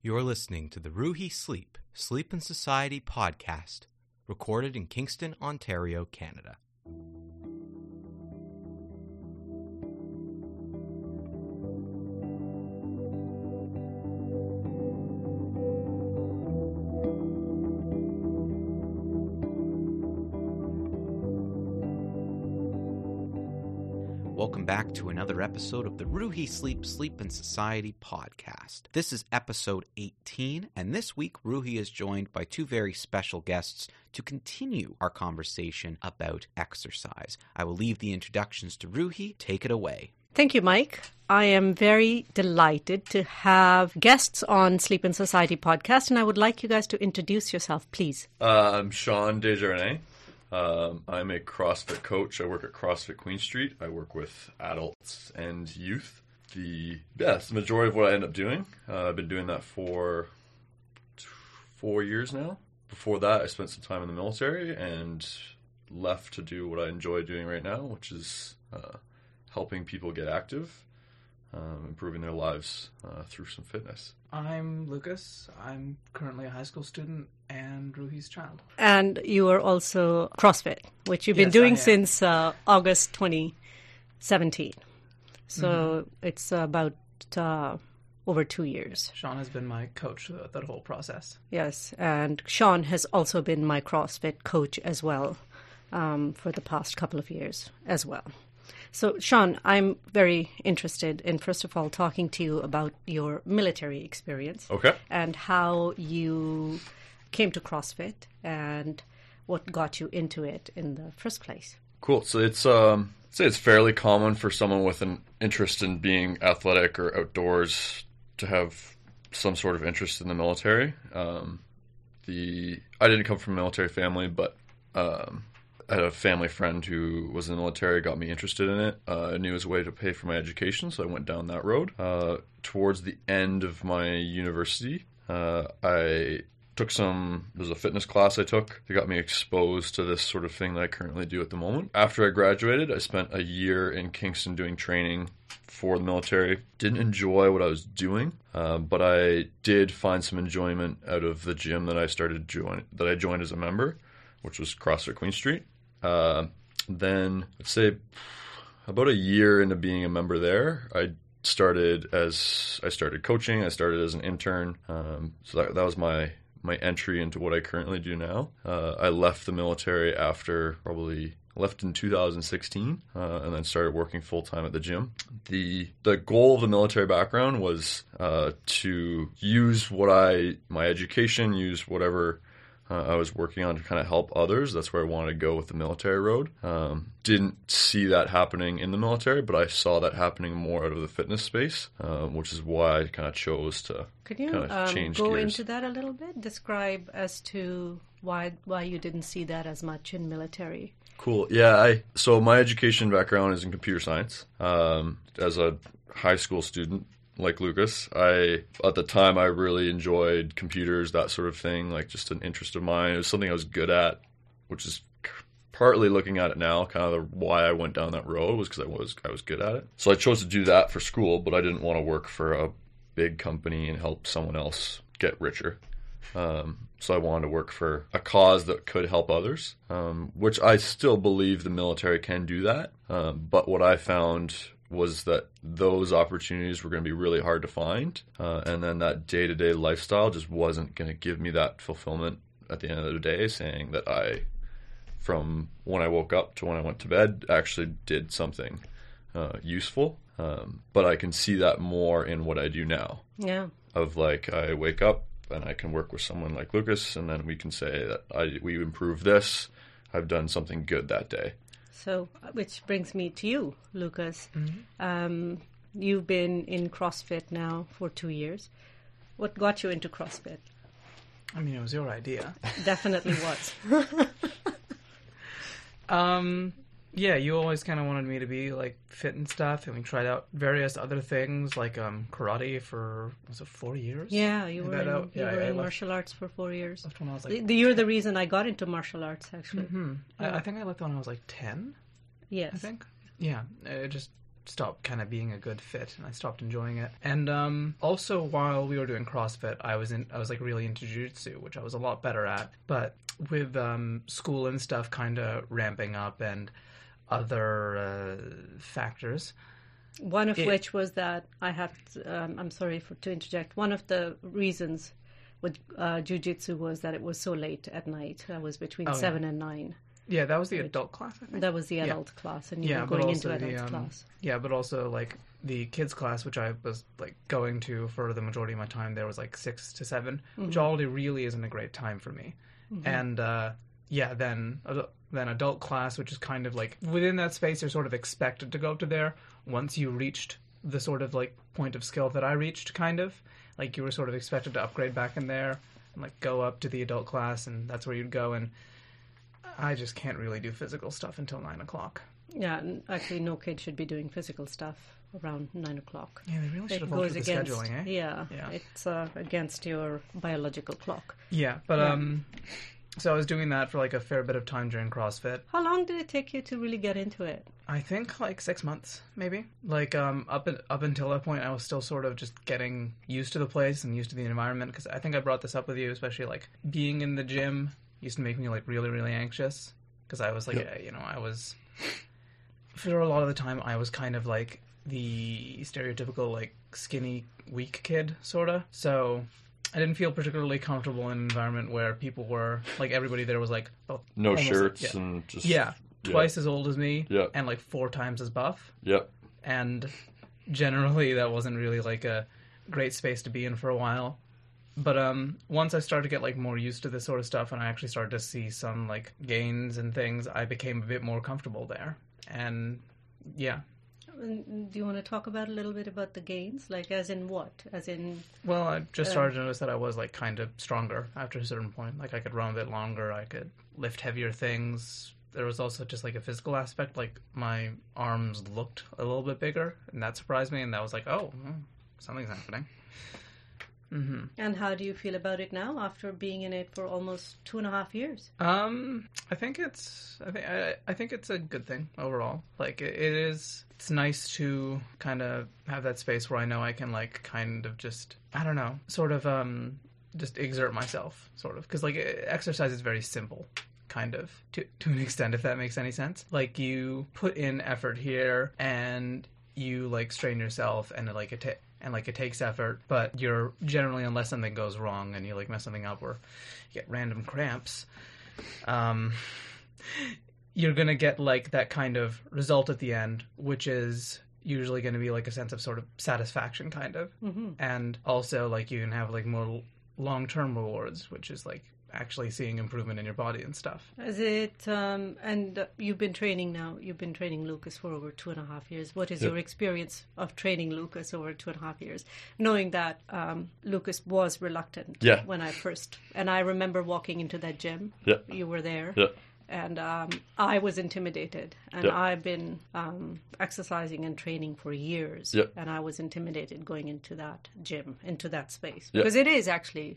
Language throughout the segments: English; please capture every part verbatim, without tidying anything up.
You're listening to the Ruhi Sleep, Sleep and Society podcast, recorded in Kingston, Ontario, Canada. Welcome back to another episode of the Ruhi Sleep, Sleep and Society podcast. This is episode eighteen, and this week Ruhi is joined by two very special guests to continue our conversation about exercise. I will leave the introductions to Ruhi. Take it away. Thank you, Mike. I am very delighted to have guests on Sleep and Society podcast, and I would like you guys to introduce yourself, please. Uh, I'm Sean Desjardins. Um, I'm a CrossFit coach. I work at CrossFit Queen Street. I work with adults and youth. The yes, the majority of what I end up doing, uh, I've been doing that for four years now. Before that, I spent some time in the military and left to do what I enjoy doing right now, which is uh, helping people get active, um, improving their lives uh, through some fitness. I'm Lucas. I'm currently a high school student and Ruhi's child. And you are also CrossFit, which you've been Yes, doing I am. since uh, August twenty seventeen. So Mm-hmm. it's about uh, over two years. Sean has been my coach throughout that whole process. Yes, and Sean has also been my CrossFit coach as well um, for the past couple of years as well. So, Sean, I'm very interested in, first of all, talking to you about your military experience. Okay. And how you came to CrossFit and what got you into it in the first place. Cool. So it's um, I'd say it's fairly common for someone with an interest in being athletic or outdoors to have some sort of interest in the military. Um, the I didn't come from a military family, but um, I had a family friend who was in the military, got me interested in it. Uh, I knew it was a way to pay for my education, so I went down that road. Uh, towards the end of my university, uh, I took some, there was a fitness class I took that got me exposed to this sort of thing that I currently do at the moment. After I graduated, I spent a year in Kingston doing training for the military. Didn't enjoy what I was doing, uh, but I did find some enjoyment out of the gym that I started join that I joined as a member, which was CrossFit Queen Street. Uh, then, let's say, about a year into being a member there, I started as I started coaching. I started as an intern, um, so that that was my my entry into what I currently do now. Uh, I left the military after probably left in two thousand sixteen, uh, and then started working full time at the gym. the The goal of the military background was uh, to use what I my education, use whatever Uh, I was working on to kind of help others. That's where I wanted to go with the military road. Um, didn't see that happening in the military, but I saw that happening more out of the fitness space, uh, which is why I kind of chose to Could you kind of um, change go gears. into that a little bit? Describe as to why why you didn't see that as much in military. Cool. Yeah. I so my education background is in computer science. Um, as a high school student, like Lucas, I at the time I really enjoyed computers, that sort of thing, like just an interest of mine. It was something I was good at, which is partly looking at it now, kind of the, why I went down that road was because I was I was good at it. So I chose to do that for school, but I didn't want to work for a big company and help someone else get richer. Um, so I wanted to work for a cause that could help others, um, which I still believe the military can do that. Um, but what I found was that those opportunities were going to be really hard to find. Uh, and then that day-to-day lifestyle just wasn't going to give me that fulfillment at the end of the day, saying that I, from when I woke up to when I went to bed, actually did something uh, useful. Um, but I can see that more in what I do now. Yeah. Of like, I wake up and I can work with someone like Lucas, and then we can say that I we improved this. I've done something good that day. So, which brings me to you, Lucas. Mm-hmm. Um, you've been in CrossFit now for two years. What got you into CrossFit? I mean, it was your idea. Definitely was. Um, yeah, you always kind of wanted me to be like fit and stuff, and we tried out various other things like um, karate for was it four years? Yeah, you I were got in, out- you yeah, were I in left- martial arts for four years. Left when I was The- like, the- You're the reason I got into martial arts, actually. hmm Yeah. I, I think I left when I was like ten. Yes. I think. Yeah, it just stopped kind of being a good fit, and I stopped enjoying it. And um, also, while we were doing CrossFit, I was in I was like really into jiu-jitsu, which I was a lot better at. But with um, school and stuff kind of ramping up and other uh, factors. One of It- which was that I have, to, um, I'm sorry for, to interject, one of the reasons with uh, jiu-jitsu was that it was so late at night. That was between Oh, yeah. seven and nine. Yeah, that was the adult class, I think. That was the Yeah. adult class, and you Yeah, were but going also into the, adult um, class. Yeah, but also like the kids class, which I was like going to for the majority of my time, there was like six to seven, which already really isn't a great time for me. And uh, yeah, then adu- then adult class, which is kind of like within that space, you're sort of expected to go to there once you reached the sort of like point of skill that I reached, kind of like you were sort of expected to upgrade back in there and like go up to the adult class, and that's where you'd go. And I just can't really do physical stuff until nine o'clock. Yeah, and actually, no kid should be doing physical stuff around nine o'clock. Yeah, they really should It have goes altered the against, scheduling, eh? yeah, Yeah. it's uh, against your biological clock. Yeah, but Yeah. um, so I was doing that for like a fair bit of time during CrossFit. How long did it take you to really get into it? I think like six months, maybe. Like um, up in, up until that point, I was still sort of just getting used to the place and used to the environment. Because I think I brought this up with you, especially like being in the gym used to make me like really really anxious. Because I was like, Yep. uh, you know, I was for a lot of the time I was kind of like the stereotypical like skinny weak kid sorta. So I didn't feel particularly comfortable in an environment where people were like everybody there was like oh, No almost- shirts yeah. and just Yeah, twice as old as me, Yeah. and like four times as buff. Yep. And generally, that wasn't really like a great space to be in for a while. But um, once I started to get like more used to this sort of stuff, and I actually started to see some like gains and things, I became a bit more comfortable there. And yeah, And do you want to talk about a little bit about the gains? Like, as in what? As in, well, I just Um, started to notice that I was like kind of stronger after a certain point. Like I could run a bit longer, I could lift heavier things. There was also just like a physical aspect, like my arms looked a little bit bigger, and that surprised me. And that was like, oh, well, something's happening. Mm-hmm. and how do you feel about it now after being in it for almost two and a half years? Um, I think it's I think I, I think it's a good thing overall. Like it, it is. It's nice to kind of have that space where I know I can like kind of just I don't know, sort of um just exert myself, sort of, because like exercise is very simple. Kind of to to an extent, if that makes any sense. Like you put in effort here, and you like strain yourself, and it, like it ta- and like it takes effort, but you're generally, unless something goes wrong and you like mess something up or you get random cramps, um, you're gonna get like that kind of result at the end, which is usually going to be like a sense of sort of satisfaction, kind of, Mm-hmm. and also like you can have like more long term rewards, which is like actually seeing improvement in your body and stuff. Is it, um, and uh, you've been training now, you've been training Lucas for over two and a half years. What is Yep. your experience of training Lucas over two and a half years? Knowing that um, Lucas was reluctant Yeah. when I first, and I remember walking into that gym, Yeah. you were there. Yeah. And um, I was intimidated, and Yeah. I've been um, exercising and training for years, Yeah. and I was intimidated going into that gym, into that space, Yeah. because it is actually,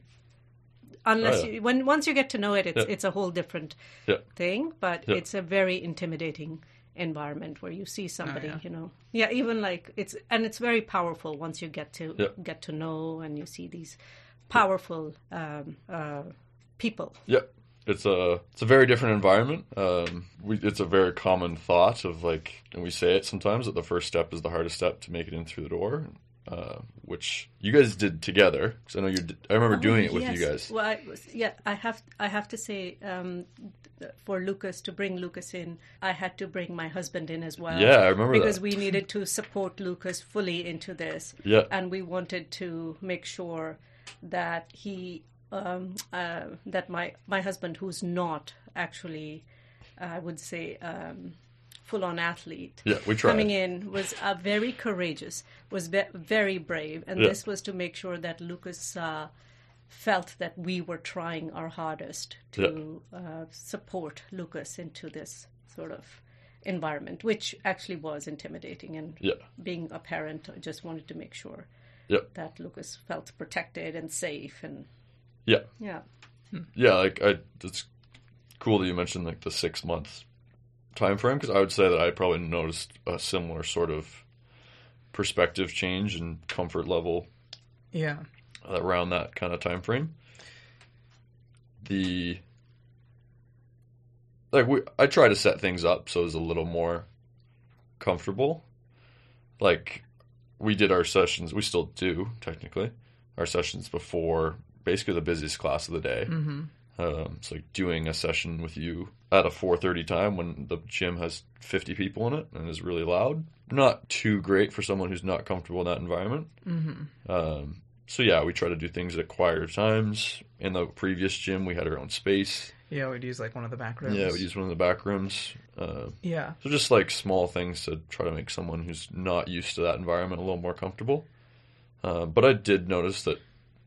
unless Oh, yeah. you, when once you get to know it, it's Yeah. it's a whole different Yeah. thing, but Yeah. it's a very intimidating environment where you see somebody, yeah. you know, yeah, even like it's and it's very powerful once you get to Yeah. get to know and you see these powerful um, uh, people. Yep. It's a it's a very different environment. Um, we, it's a very common thought of like, and we say it sometimes that the first step is the hardest step to make it in through the door, uh, which you guys did together. Because I know you. I remember doing it with Oh, Yes. you guys. Well, I, was- yeah, I have I have to say um, for Lucas to bring Lucas in, I had to bring my husband in as well. Yeah, I remember because that. we needed to support Lucas fully into this. Yeah. and we wanted to make sure that he um, uh, that my my husband, who's not actually, I would say. Um, full-on athlete. Yeah, we tried. Coming in was uh, very courageous, was ve- very brave, and Yeah. this was to make sure that Lucas uh, felt that we were trying our hardest to uh, support Lucas into this sort of environment, which actually was intimidating. And Yeah. being a parent, I just wanted to make sure Yep. that Lucas felt protected and safe. And Yeah. yeah, Yeah, like I, it's cool that you mentioned like the six months time frame, because I would say that I probably noticed a similar sort of perspective change and comfort level. Yeah. Around that kind of time frame. The like we I try to set things up so it's a little more comfortable. Like we did our sessions, we still do technically our sessions before basically the busiest class of the day. Mm-hmm. Um, it's like doing a session with you at a four thirty time when the gym has fifty people in it and is really loud. Not too great for someone who's not comfortable in that environment. Mm-hmm. Um, so yeah, we try to do things at quieter times. In the previous gym, we had our own space. Yeah, we'd use like one of the back rooms. Yeah, we'd use one of the back rooms. Uh, yeah. So just like small things to try to make someone who's not used to that environment a little more comfortable. Uh, but I did notice that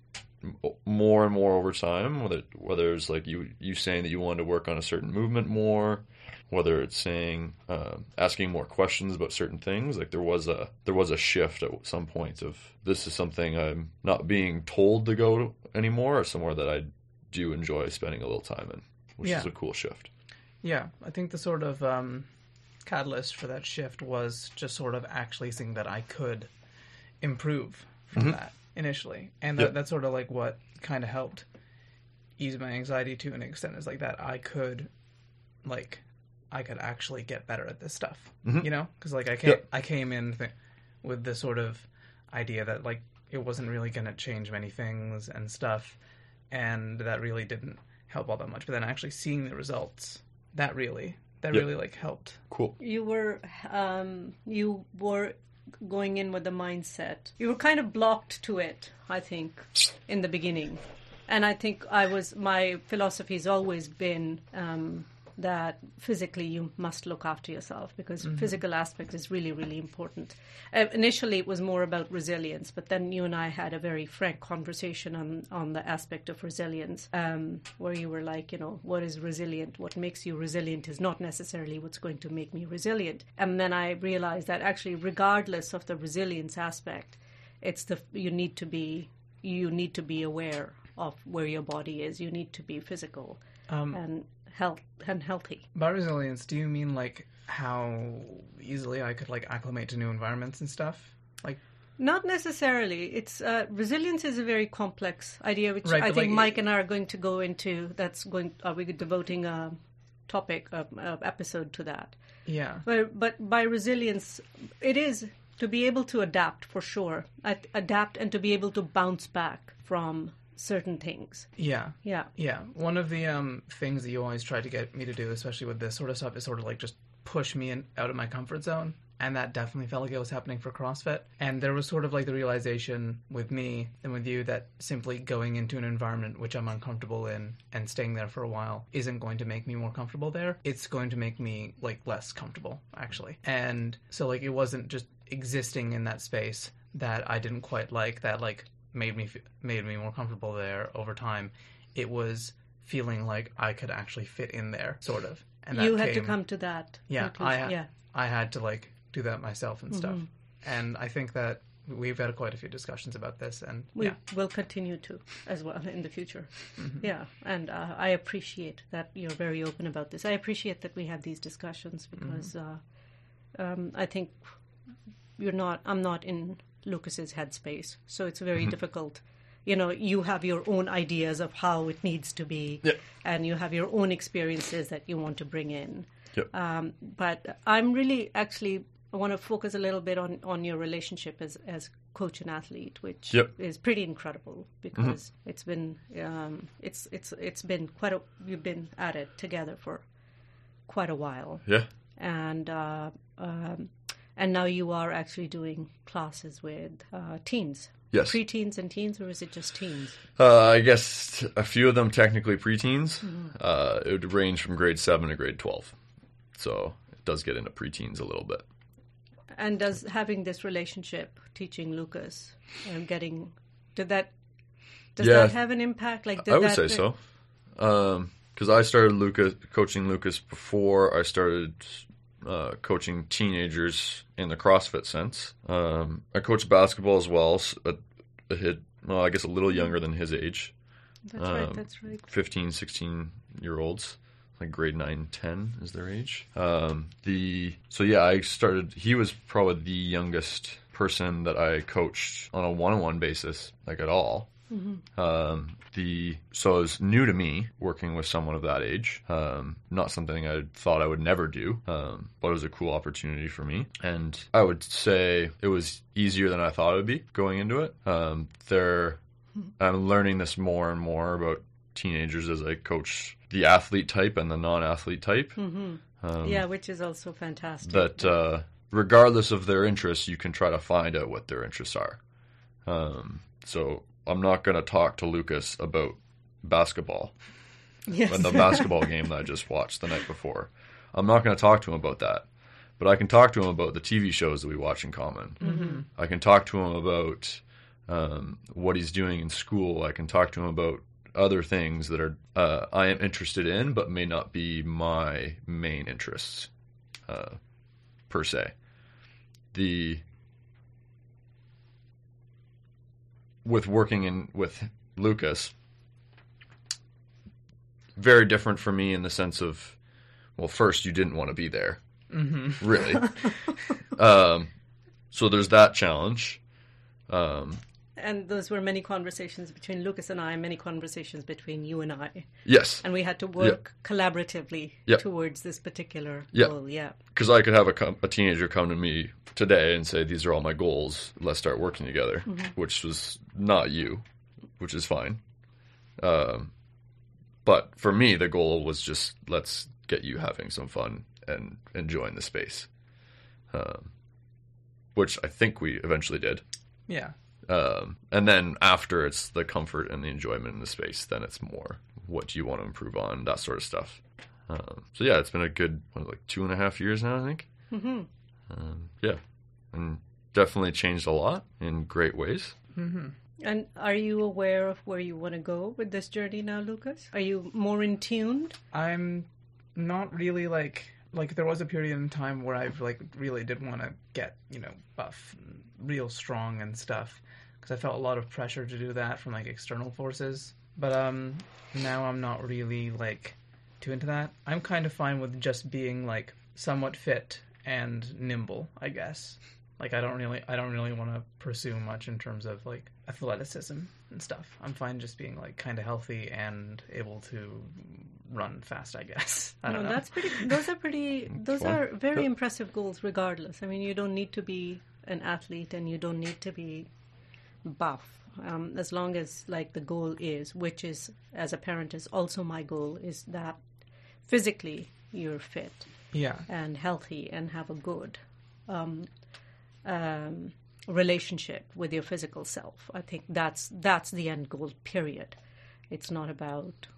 more and more over time, whether whether it's like you you saying that you wanted to work on a certain movement more, whether it's saying uh, asking more questions about certain things, like there was a there was a shift at some point of this is something I'm not being told to go to anymore, or somewhere that I do enjoy spending a little time in, which yeah. is a cool shift. Yeah, I think the sort of um, catalyst for that shift was just sort of actually seeing that I could improve from mm-hmm. that initially, and that, yep. that's sort of like what kind of helped ease my anxiety to an extent, is like that I could like I could actually get better at this stuff, mm-hmm. you know, because like I came yep. I came in th- with this sort of idea that like it wasn't really going to change many things and stuff, and that really didn't help all that much. But then actually seeing the results, that really that yep. really like helped. Cool. You were um you were going in with the mindset. You were kind of blocked to it, I think, in the beginning. And I think I was, my philosophy has always been um, that physically you must look after yourself, because mm-hmm. physical aspect is really, really important. Uh, initially, it was more about resilience, but then you and I had a very frank conversation on, on the aspect of resilience, um, where you were like, you know, what is resilient? What makes you resilient is not necessarily what's going to make me resilient. And then I realized that actually, regardless of the resilience aspect, it's the you need to be you need to be aware of where your body is. You need to be physical um, and health and healthy. By resilience, do you mean like how easily I could like acclimate to new environments and stuff? Like, not necessarily. It's uh, resilience is a very complex idea, which right, I think like, Mike and I are going to go into. That's going. Are we devoting a topic, a, a episode to that? Yeah. But but by resilience, it is to be able to adapt for sure. Ad- adapt and to be able to bounce back from certain things. Yeah. Yeah. Yeah. One of the um, things that you always try to get me to do, especially with this sort of stuff, is sort of like just push me in, out of my comfort zone. And that definitely felt like it was happening for CrossFit. And there was sort of like the realization with me and with you that simply going into an environment which I'm uncomfortable in and staying there for a while isn't going to make me more comfortable there. It's going to make me like less comfortable, actually. And so like it wasn't just existing in that space that I didn't quite like, that like made me made me more comfortable there over time. It was feeling like I could actually fit in there, sort of. And that you had came, to come to that. Yeah, I ha- yeah. I had to like do that myself and stuff. Mm-hmm. And I think that we've had quite a few discussions about this, and we yeah. will continue to as well in the future. Mm-hmm. Yeah, and uh, I appreciate that you're very open about this. I appreciate that we have these discussions because mm-hmm. uh, um, I think you're not. I'm not in Lucas's headspace, so it's very mm-hmm. difficult. You know, you have your own ideas of how it needs to be, yep. and you have your own experiences that you want to bring in. Yep. Um, but I'm really actually I want to focus a little bit on, on your relationship as as coach and athlete, which yep. is pretty incredible because mm-hmm. it's been um, it's it's it's been quite a you've been at it together for quite a while. Yeah. And uh, um, and now you are actually doing classes with uh, teens. Yes. Pre-teens and teens, or is it just teens? Uh, I guess a few of them technically preteens. Mm-hmm. Uh, it would range from grade seven to grade twelve. So it does get into preteens a little bit. And does having this relationship, teaching Lucas, and getting, did that, does yeah, that have an impact? Like, did I would that, say so. Because um, I started Lucas coaching Lucas before I started uh, coaching teenagers in the CrossFit sense. Um, I coached basketball as well. A, a hit, well, I guess a little younger than his age. That's um, right. That's right. fifteen, sixteen year olds. Like grade nine, ten is their age. Um, the so yeah, I started. He was probably the youngest person that I coached on a one-on-one basis, like at all. Mm-hmm. Um, the so it was new to me working with someone of that age. Um, not something I thought I would never do, um, but it was a cool opportunity for me. And I would say it was easier than I thought it would be going into it. Um, there, I'm learning this more and more about teenagers as I coach the athlete type and the non-athlete type. Mm-hmm. Um, yeah, which is also fantastic. That uh, regardless of their interests, you can try to find out what their interests are. Um, so I'm not going to talk to Lucas about basketball yes. and the basketball game that I just watched the night before. I'm not going to talk to him about that. But I can talk to him about the T V shows that we watch in common. Mm-hmm. I can talk to him about um, what he's doing in school. I can talk to him about other things that are uh, I am interested in, but may not be my main interests uh, per se. The with working in with Lucas, very different for me in the sense of, well, first you didn't want to be there, mm-hmm. really. um, so there's that challenge. Um, And those were many conversations between Lucas and I, many conversations between you and I. Yes. And we had to work yeah. collaboratively yeah. towards this particular yeah. goal. Yeah. Because I could have a, com- a teenager come to me today and say, these are all my goals. Let's start working together, mm-hmm. which was not you, which is fine. Um, but for me, the goal was just, let's get you having some fun and enjoying the space, um, which I think we eventually did. Yeah. Um, and then after it's the comfort and the enjoyment in the space, then it's more what do you want to improve on, that sort of stuff. Um, so yeah, it's been a good, what, like two and a half years now, I think. Mm-hmm. Um, yeah. And definitely changed a lot in great ways. Mm-hmm. And are you aware of where you want to go with this journey now, Lucas? Are you more in tune? I'm not really like, like there was a period in time where I like really did want to get, you know, buff and real strong and stuff. I felt a lot of pressure to do that from like external forces, but um, now I'm not really like too into that. I'm kind of fine with just being like somewhat fit and nimble, I guess. Like I don't really, I don't really want to pursue much in terms of like athleticism and stuff. I'm fine just being like kind of healthy and able to run fast, I guess. I don't no, know. That's pretty. Those are pretty. Those fun. are very Yep. impressive goals, regardless. I mean, you don't need to be an athlete, and you don't need to be buff, um, as long as like the goal is, which is as a parent is also my goal, is that physically you're fit Yeah. and healthy and have a good um, um, relationship with your physical self. I think that's that's the end goal, period. It's not about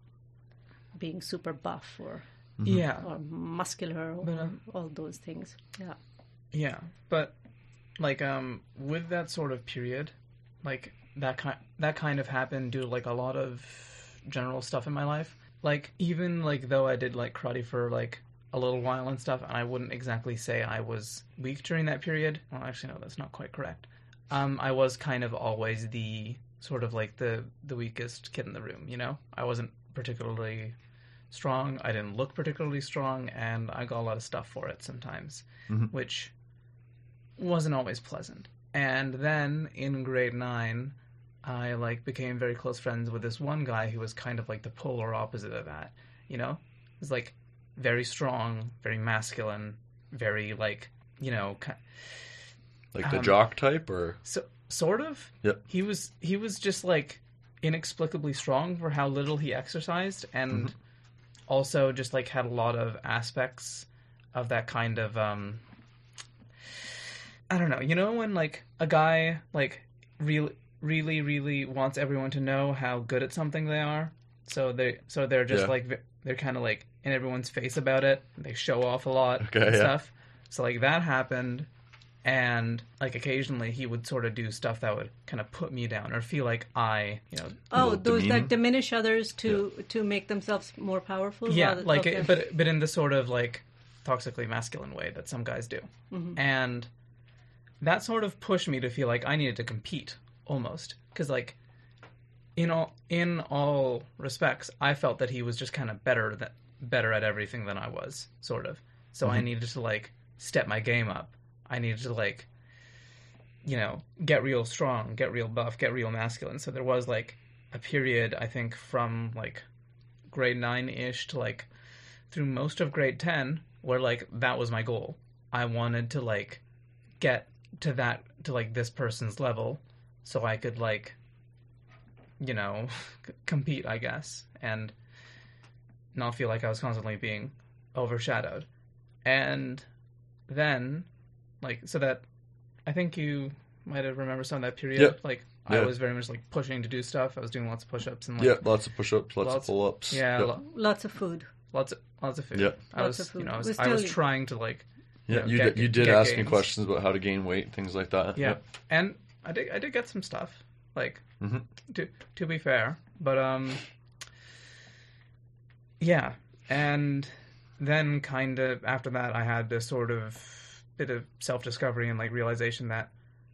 being super buff or Yeah. or muscular or But, uh, all those things. Yeah. Yeah, but like um with that sort of period, like that kind that kind of happened due to like a lot of general stuff in my life. Like even like though I did like karate for like a little while and stuff, and I wouldn't exactly say I was weak during that period. Well, actually no, that's not quite correct. Um I was kind of always the sort of like the the weakest kid in the room, you know? I wasn't particularly strong, I didn't look particularly strong, and I got a lot of stuff for it sometimes, Mm-hmm. which wasn't always pleasant. And then in grade nine, I like became very close friends with this one guy who was kind of like the polar opposite of that, you know? He was like very strong, very masculine, very like, you know, ki- Like the Um, jock type, or so sort of. Yep. He was he was just like inexplicably strong for how little he exercised, and Mm-hmm. also just like had a lot of aspects of that kind of um I don't know, you know when like a guy like really really really wants everyone to know how good at something they are, so they so they're just Yeah. like v- they're kind of like in everyone's face about it, they show off a lot Okay, and yeah. stuff. So like that happened, and like occasionally he would sort of do stuff that would kind of put me down or feel like I, you know, Oh, little those demeaning? that diminish others to to make themselves more powerful. yeah, rather- like okay. it, but but in the sort of like toxically masculine way that some guys do. Mm-hmm. And that sort of pushed me to feel like I needed to compete almost, because like in all in all respects I felt that he was just kind of better that better at everything than I was, sort of. So I needed to like step my game up. I needed to like you know, get real strong, get real buff, get real masculine. So there was like a period, I think, from like grade nine-ish to like through most of grade ten where like that was my goal. I wanted to like get to that, to like this person's level so I could like, you know, c- compete, I guess, and not feel like I was constantly being overshadowed. And then, like, so that, I think you might have remembered some of that period. Yeah. Like, Yeah. I was very much, like, pushing to do stuff. I was doing lots of push-ups and, like... Yeah, lots of push-ups, lots, lots- of pull-ups. Yeah, Yep. lo- Lots of food. lots of lots of food. Yeah. I Lots was, of food. you know, I was, We're I was still- trying to, like... Yeah, know, you get- did, you did get ask me gains. questions about how to gain weight, things like that. Yeah. And I did, I did get some stuff, like, Mhm. to to be fair. But, um... yeah. And then kind of after that, I had this sort of bit of self-discovery and, like, realization that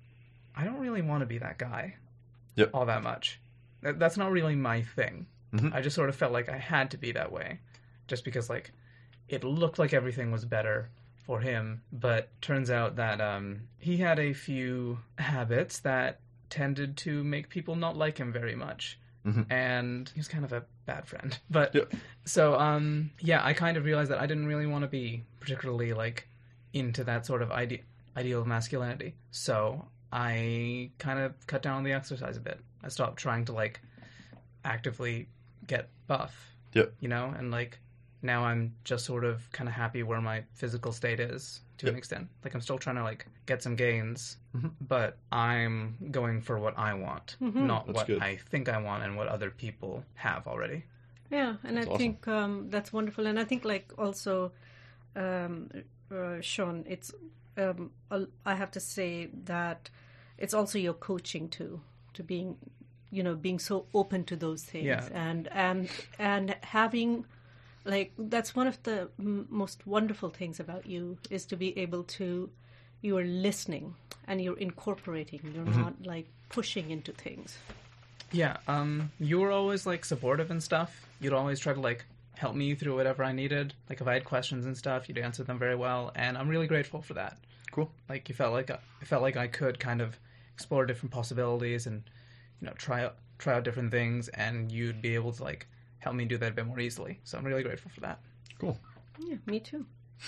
I don't really want to be that guy Yep. all that much. That, that's not really my thing. Mhm. I just sort of felt like I had to be that way just because, like, it looked like everything was better for him, but turns out that um, he had a few habits that tended to make people not like him very much. Mhm. And he was kind of a bad friend. But Yep. so, um, yeah, I kind of realized that I didn't really want to be particularly, like, into that sort of ide- ideal of masculinity. So I kind of cut down on the exercise a bit. I stopped trying to, like, actively get buff. Yep. You know? And, like, now I'm just sort of kind of happy where my physical state is to Yep. an extent. Like, I'm still trying to, like, get some gains, Mhm. but I'm going for what I want, Mhm. not That's what good. I think I want and what other people have already. Yeah, and That's I awesome. think um, that's wonderful. And I think, like, also, um, uh, Sean, it's um, a- I have to say that it's also your coaching too, to being, you know, being so open to those things, Yeah. and and and having, like, that's one of the m- most wonderful things about you is to be able to, you are listening and you're incorporating. You're Mm-hmm. not like pushing into things. Yeah, um, you were always, like, supportive and stuff. You'd always try to, like, help me through whatever I needed. Like, if I had questions and stuff, you'd answer them very well, and I'm really grateful for that. Cool. Like, you felt like I it felt like I could kind of explore different possibilities and, you know, try out, try out different things, and you'd be able to, like, help me do that a bit more easily. So I'm really grateful for that. Cool. Yeah, me too.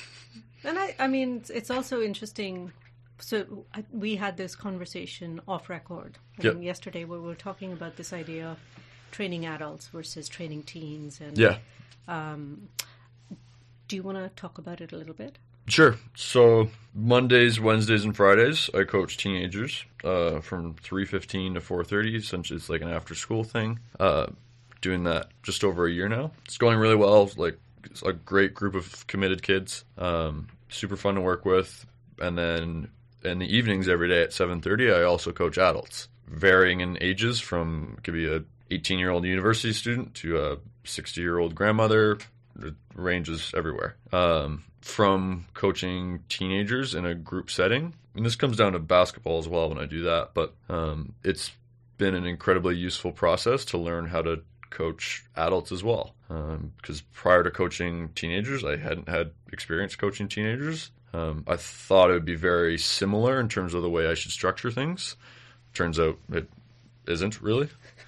And I, I mean, it's, it's also interesting. So I, we had this conversation off record I Yep. think yesterday, where we were talking about this idea of training adults versus training teens. And Yeah. um, do you want to talk about it a little bit? Sure. So Mondays, Wednesdays, and Fridays, I coach teenagers uh, from three fifteen to four thirty. Essentially, it's like an after-school thing. Uh, doing that just over a year now. It's going really well. Like, it's a great group of committed kids. Um, super fun to work with. And then in the evenings every day at seven thirty, I also coach adults, varying in ages from, could be a eighteen-year-old university student to a sixty-year-old grandmother. It ranges everywhere. Um, from coaching teenagers in a group setting, and this comes down to basketball as well when I do that, but um, it's been an incredibly useful process to learn how to coach adults as well. Because um, prior to coaching teenagers, I hadn't had experience coaching teenagers. Um, I thought it would be very similar in terms of the way I should structure things. Turns out it isn't really.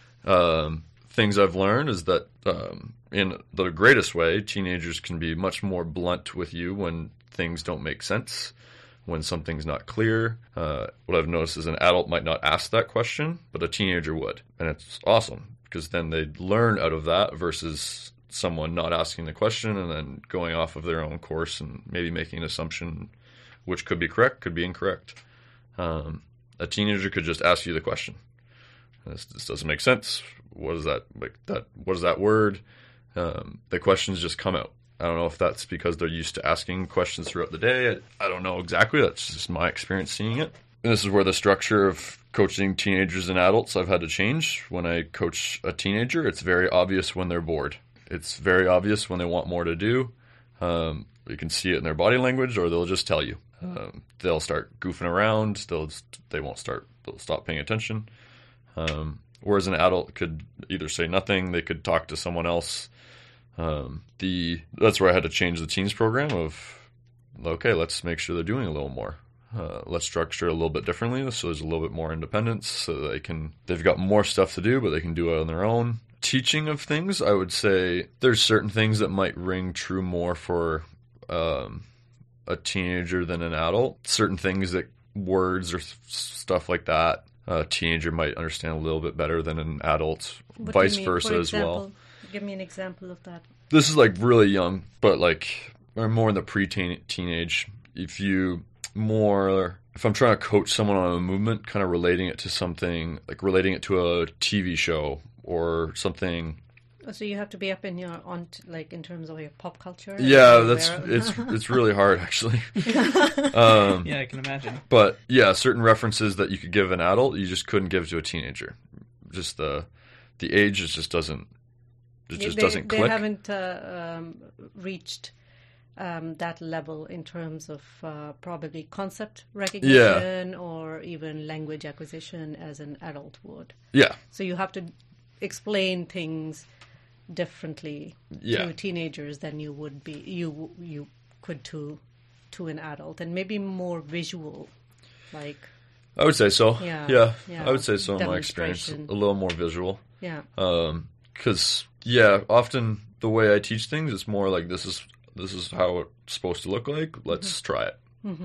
Um, things I've learned is that um, in the greatest way, teenagers can be much more blunt with you when things don't make sense, when something's not clear. Uh, what I've noticed is an adult might not ask that question, but a teenager would. And it's awesome because then they learn out of that versus someone not asking the question and then going off of their own course and maybe making an assumption which could be correct, could be incorrect. Um, a teenager could just ask you the question. This, this doesn't make sense. What is that? Like that? What is that word? Um, the questions just come out. I don't know if that's because they're used to asking questions throughout the day. I, I don't know exactly. That's just my experience seeing it. And this is where the structure of coaching teenagers and adults I've had to change. When I coach a teenager, it's very obvious when they're bored. It's very obvious when they want more to do. Um, you can see it in their body language, or they'll just tell you. Um, they'll start goofing around. They'll they won't start. They'll stop paying attention. Um, whereas an adult could either say nothing, they could talk to someone else. Um, the that's where I had to change the teens program of, okay, let's make sure they're doing a little more. Uh, let's structure it a little bit differently, so there's a little bit more independence, so they can, they've got more stuff to do, but they can do it on their own. Teaching of things, I would say there's certain things that might ring true more for um, a teenager than an adult. Certain things that words or stuff like that, a teenager might understand a little bit better than an adult, What do vice you mean? versa For as well. example, give me an example of that. This is like really young, but like or more in the pre-teen teenage. If you more, if I'm trying to coach someone on a movement, kind of relating it to something, like relating it to a T V show or something. So you have to be up in your on t- like in terms of your pop culture. Yeah, that's it's it's really hard actually. um, Yeah, I can imagine. But yeah, certain references that you could give an adult, you just couldn't give to a teenager. Just the the age it just doesn't it just they, doesn't they click. haven't uh, um, reached um, that level in terms of uh, probably concept recognition Yeah. or even language acquisition as an adult would. Yeah, So you have to explain things differently Yeah. to teenagers than you would be you you could to to an adult, and maybe more visual, like I would say so. Yeah, yeah, yeah. I would say so in my experience. A Demonstration. little more visual. yeah. Because yeah, often the way I teach things is more like this is this is how it's supposed to look like. Let's Mm-hmm. try it.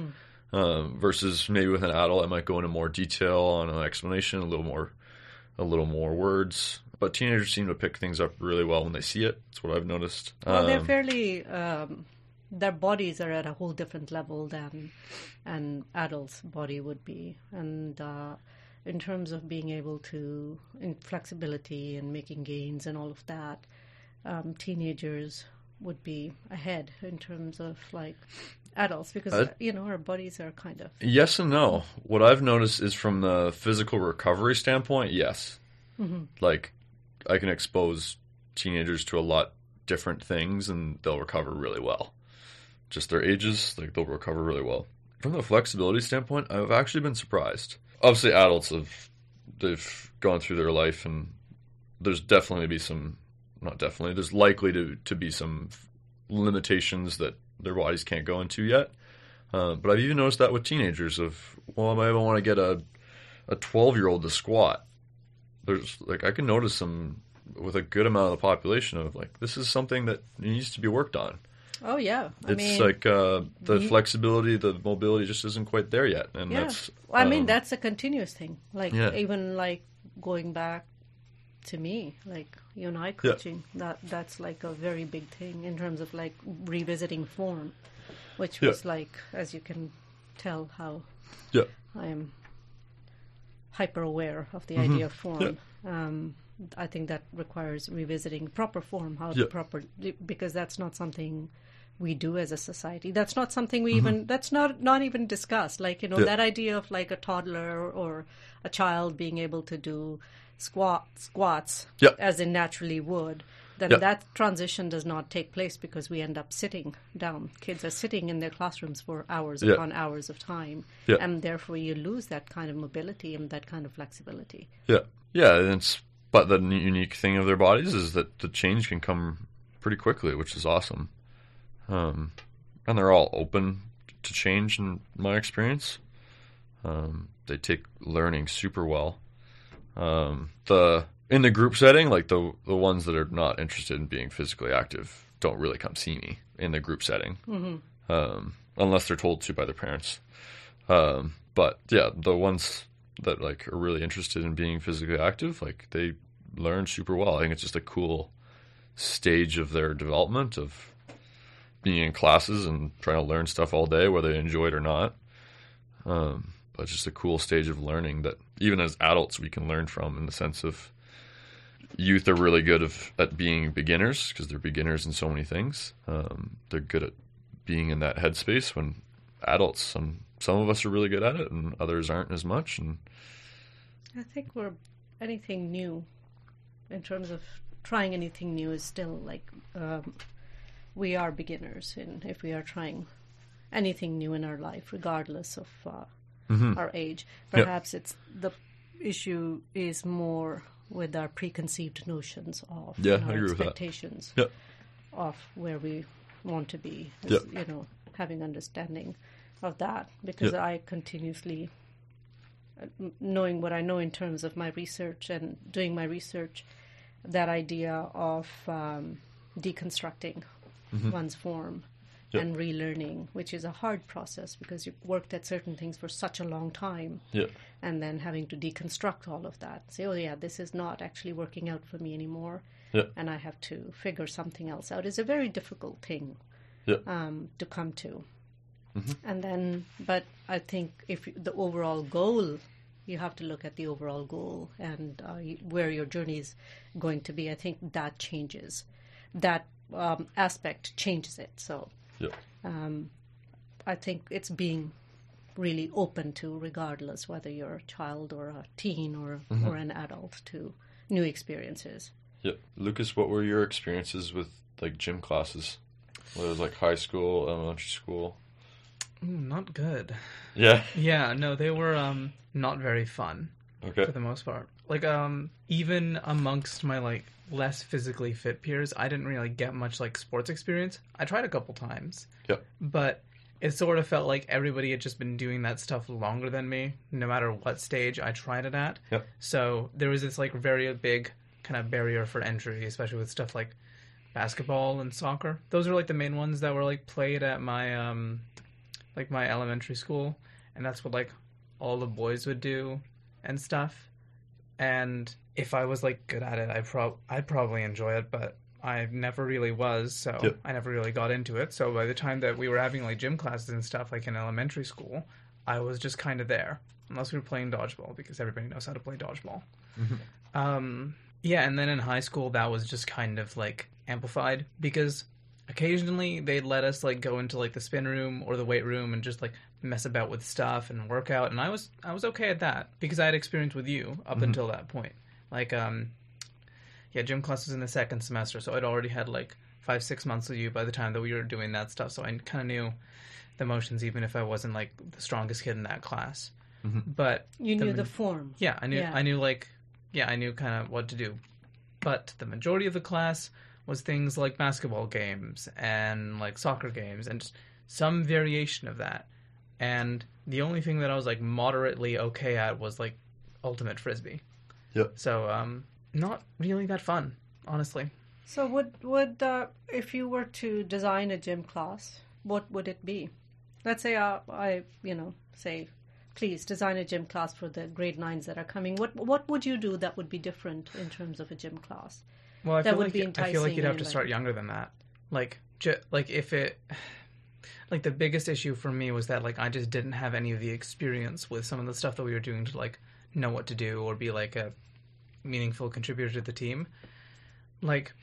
Um, versus maybe with an adult, I might go into more detail on an explanation, a little more, a little more words. But teenagers seem to pick things up really well when they see it. That's what I've noticed. Well, they're Um, fairly um, their bodies are at a whole different level than an adult's body would be, and uh, in terms of being able to in flexibility and making gains and all of that, um, teenagers would be ahead in terms of like adults because Uh, you know our bodies are kind of Yes and no. What I've noticed is from the physical recovery standpoint, yes. Like, I can expose teenagers to a lot different things and they'll recover really well. Just their ages, like they'll recover really well. From the flexibility standpoint, I've actually been surprised. Obviously, adults have they've gone through their life, and there's definitely be some, not definitely, there's likely to to be some limitations that their bodies can't go into yet. Uh, but I've even noticed that with teenagers of, well, I might want to get a a twelve year old to squat. There's like I can notice some with a good amount of the population of like this is something that needs to be worked on. oh yeah I It's mean like uh, the you- flexibility, the mobility just isn't quite there yet, and yeah that's. well, I mean um, that's a continuous thing, like Yeah. even like going back to me, like you and I Yeah. coaching, that that's like a very big thing in terms of like revisiting form, which Yeah. was like, as you can tell, how Yeah, I am hyper aware of the Mm-hmm. idea of form. Um, I think that requires revisiting proper form, how Yeah. to proper, because that's not something we do as a society. That's not something we Mm-hmm. even, that's not, not even discussed. Like, you know, Yeah. that idea of like a toddler or a child being able to do squat, squats Yeah. as they naturally would, then Yeah. that transition does not take place because we end up sitting down. Kids are sitting in their classrooms for hours Yeah. upon hours of time, Yeah. and therefore you lose that kind of mobility and that kind of flexibility. yeah, yeah. And it's but the n- unique thing of their bodies is that the change can come pretty quickly, which is awesome. Um, and they're all open to change in my experience. Um, they take learning super well. Um, the in the group setting, like the the ones that are not interested in being physically active don't really come see me in the group setting, um, unless they're told to by their parents. Um, but yeah, the ones that like are really interested in being physically active, like they learn super well. I think it's just a cool stage of their development of being in classes and trying to learn stuff all day, whether they enjoy it or not. Um, but it's just a cool stage of learning that even as adults we can learn from, in the sense of youth are really good of, at being beginners because they're beginners in so many things. Um, they're good at being in that headspace when adults, some, some of us are really good at it and others aren't as much. And I think we're anything new in terms of trying anything new is still like um, we are beginners in if we are trying anything new in our life, regardless of uh, our age. Yeah. Perhaps it's the issue is more with our preconceived notions of Yeah, and I our agree with that. expectations Yeah. of where we want to be. Yeah. Is, you know, having understanding of that because Yeah. I continuously, knowing what I know in terms of my research and doing my research, that idea of um, deconstructing Mm-hmm. one's form Yep. and relearning, which is a hard process because you've worked at certain things for such a long time, Yeah. and then having to deconstruct all of that. Say, oh yeah, this is not actually working out for me anymore, Yeah. and I have to figure something else out. It's a very difficult thing Yeah. um, to come to. Mhm. And then, but I think if you- the overall goal, you have to look at the overall goal and uh, you, where your journey is going to be. I think that changes. That um, aspect changes it. So Yeah. um, I think it's being really open to, regardless whether you're a child or a teen or, Mm-hmm. or an adult, to new experiences. Yeah. Lucas, what were your experiences with like gym classes? Whether it was like high school, elementary school? Ooh, not good. Yeah. Yeah, no, they were um not very fun Okay. for the most part. Like um even amongst my like less physically fit peers, I didn't really get much like sports experience. I tried a couple times. Yep. But it sort of felt like everybody had just been doing that stuff longer than me, no matter what stage I tried it at. Yep. So there was this like very big kind of barrier for entry, especially with stuff like basketball and soccer. Those are like the main ones that were like played at my um like my elementary school, and that's what like all the boys would do and stuff. And if I was like good at it, I prob I'd probably enjoy it, but I never really was, so Yep. I never really got into it. So by the time that we were having like gym classes and stuff like in elementary school, I was just kind of there, unless we were playing dodgeball, because everybody knows how to play dodgeball. Um, yeah, and then in high school, that was just kind of like amplified, because occasionally they'd let us like go into like the spin room or the weight room and just like mess about with stuff and work out, and I was I was okay at that because I had experience with you up until that point. Like um yeah, gym class was in the second semester, so I'd already had like five six months with you by the time that we were doing that stuff, so I kind of knew the motions even if I wasn't like the strongest kid in that class. But You the knew ma- the form. yeah, I knew Yeah. I knew like yeah, I knew kind of what to do. But the majority of the class was things like basketball games and like soccer games and just some variation of that. And the only thing that I was like moderately okay at was like ultimate frisbee. Yep. So um not really that fun, honestly. So would would uh, if you were to design a gym class, what would it be? Let's say uh, I, you know, say, please design a gym class for the grade nines that are coming. What what would you do that would be different in terms of a gym class? Well, I That feel would like be I feel like enticing you'd have and, to like- start younger than that. Like, ju- like if it, like the biggest issue for me was that like I just didn't have any of the experience with some of the stuff that we were doing to like know what to do or be like a meaningful contributor to the team. Like,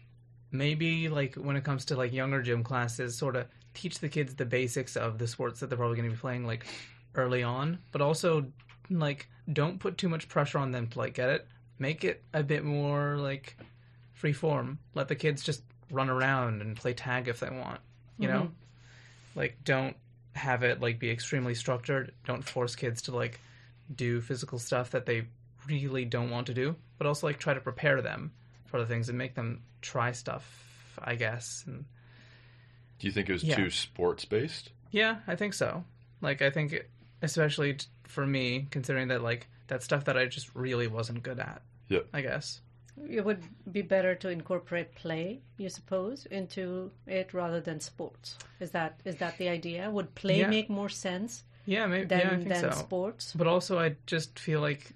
maybe like when it comes to like younger gym classes, sort of teach the kids the basics of the sports that they're probably going to be playing like early on, but also like don't put too much pressure on them to like get it. Make it a bit more like free form. Let the kids just run around and play tag if they want, you know? Like, don't have it like be extremely structured. Don't force kids to like do physical stuff that they really don't want to do, but also like try to prepare them for the things and make them try stuff, I guess. And Do you think it was Yeah. too sports based? yeah, I think so. Like, I think, it, especially t- for me, considering that, like, that's stuff that I just really wasn't good at, Yeah. I guess. It would be better to incorporate play, you suppose, into it rather than sports. Is that is that the idea? Would play Yeah. make more sense Yeah, maybe, than yeah, I think than so. sports? But also, I just feel like,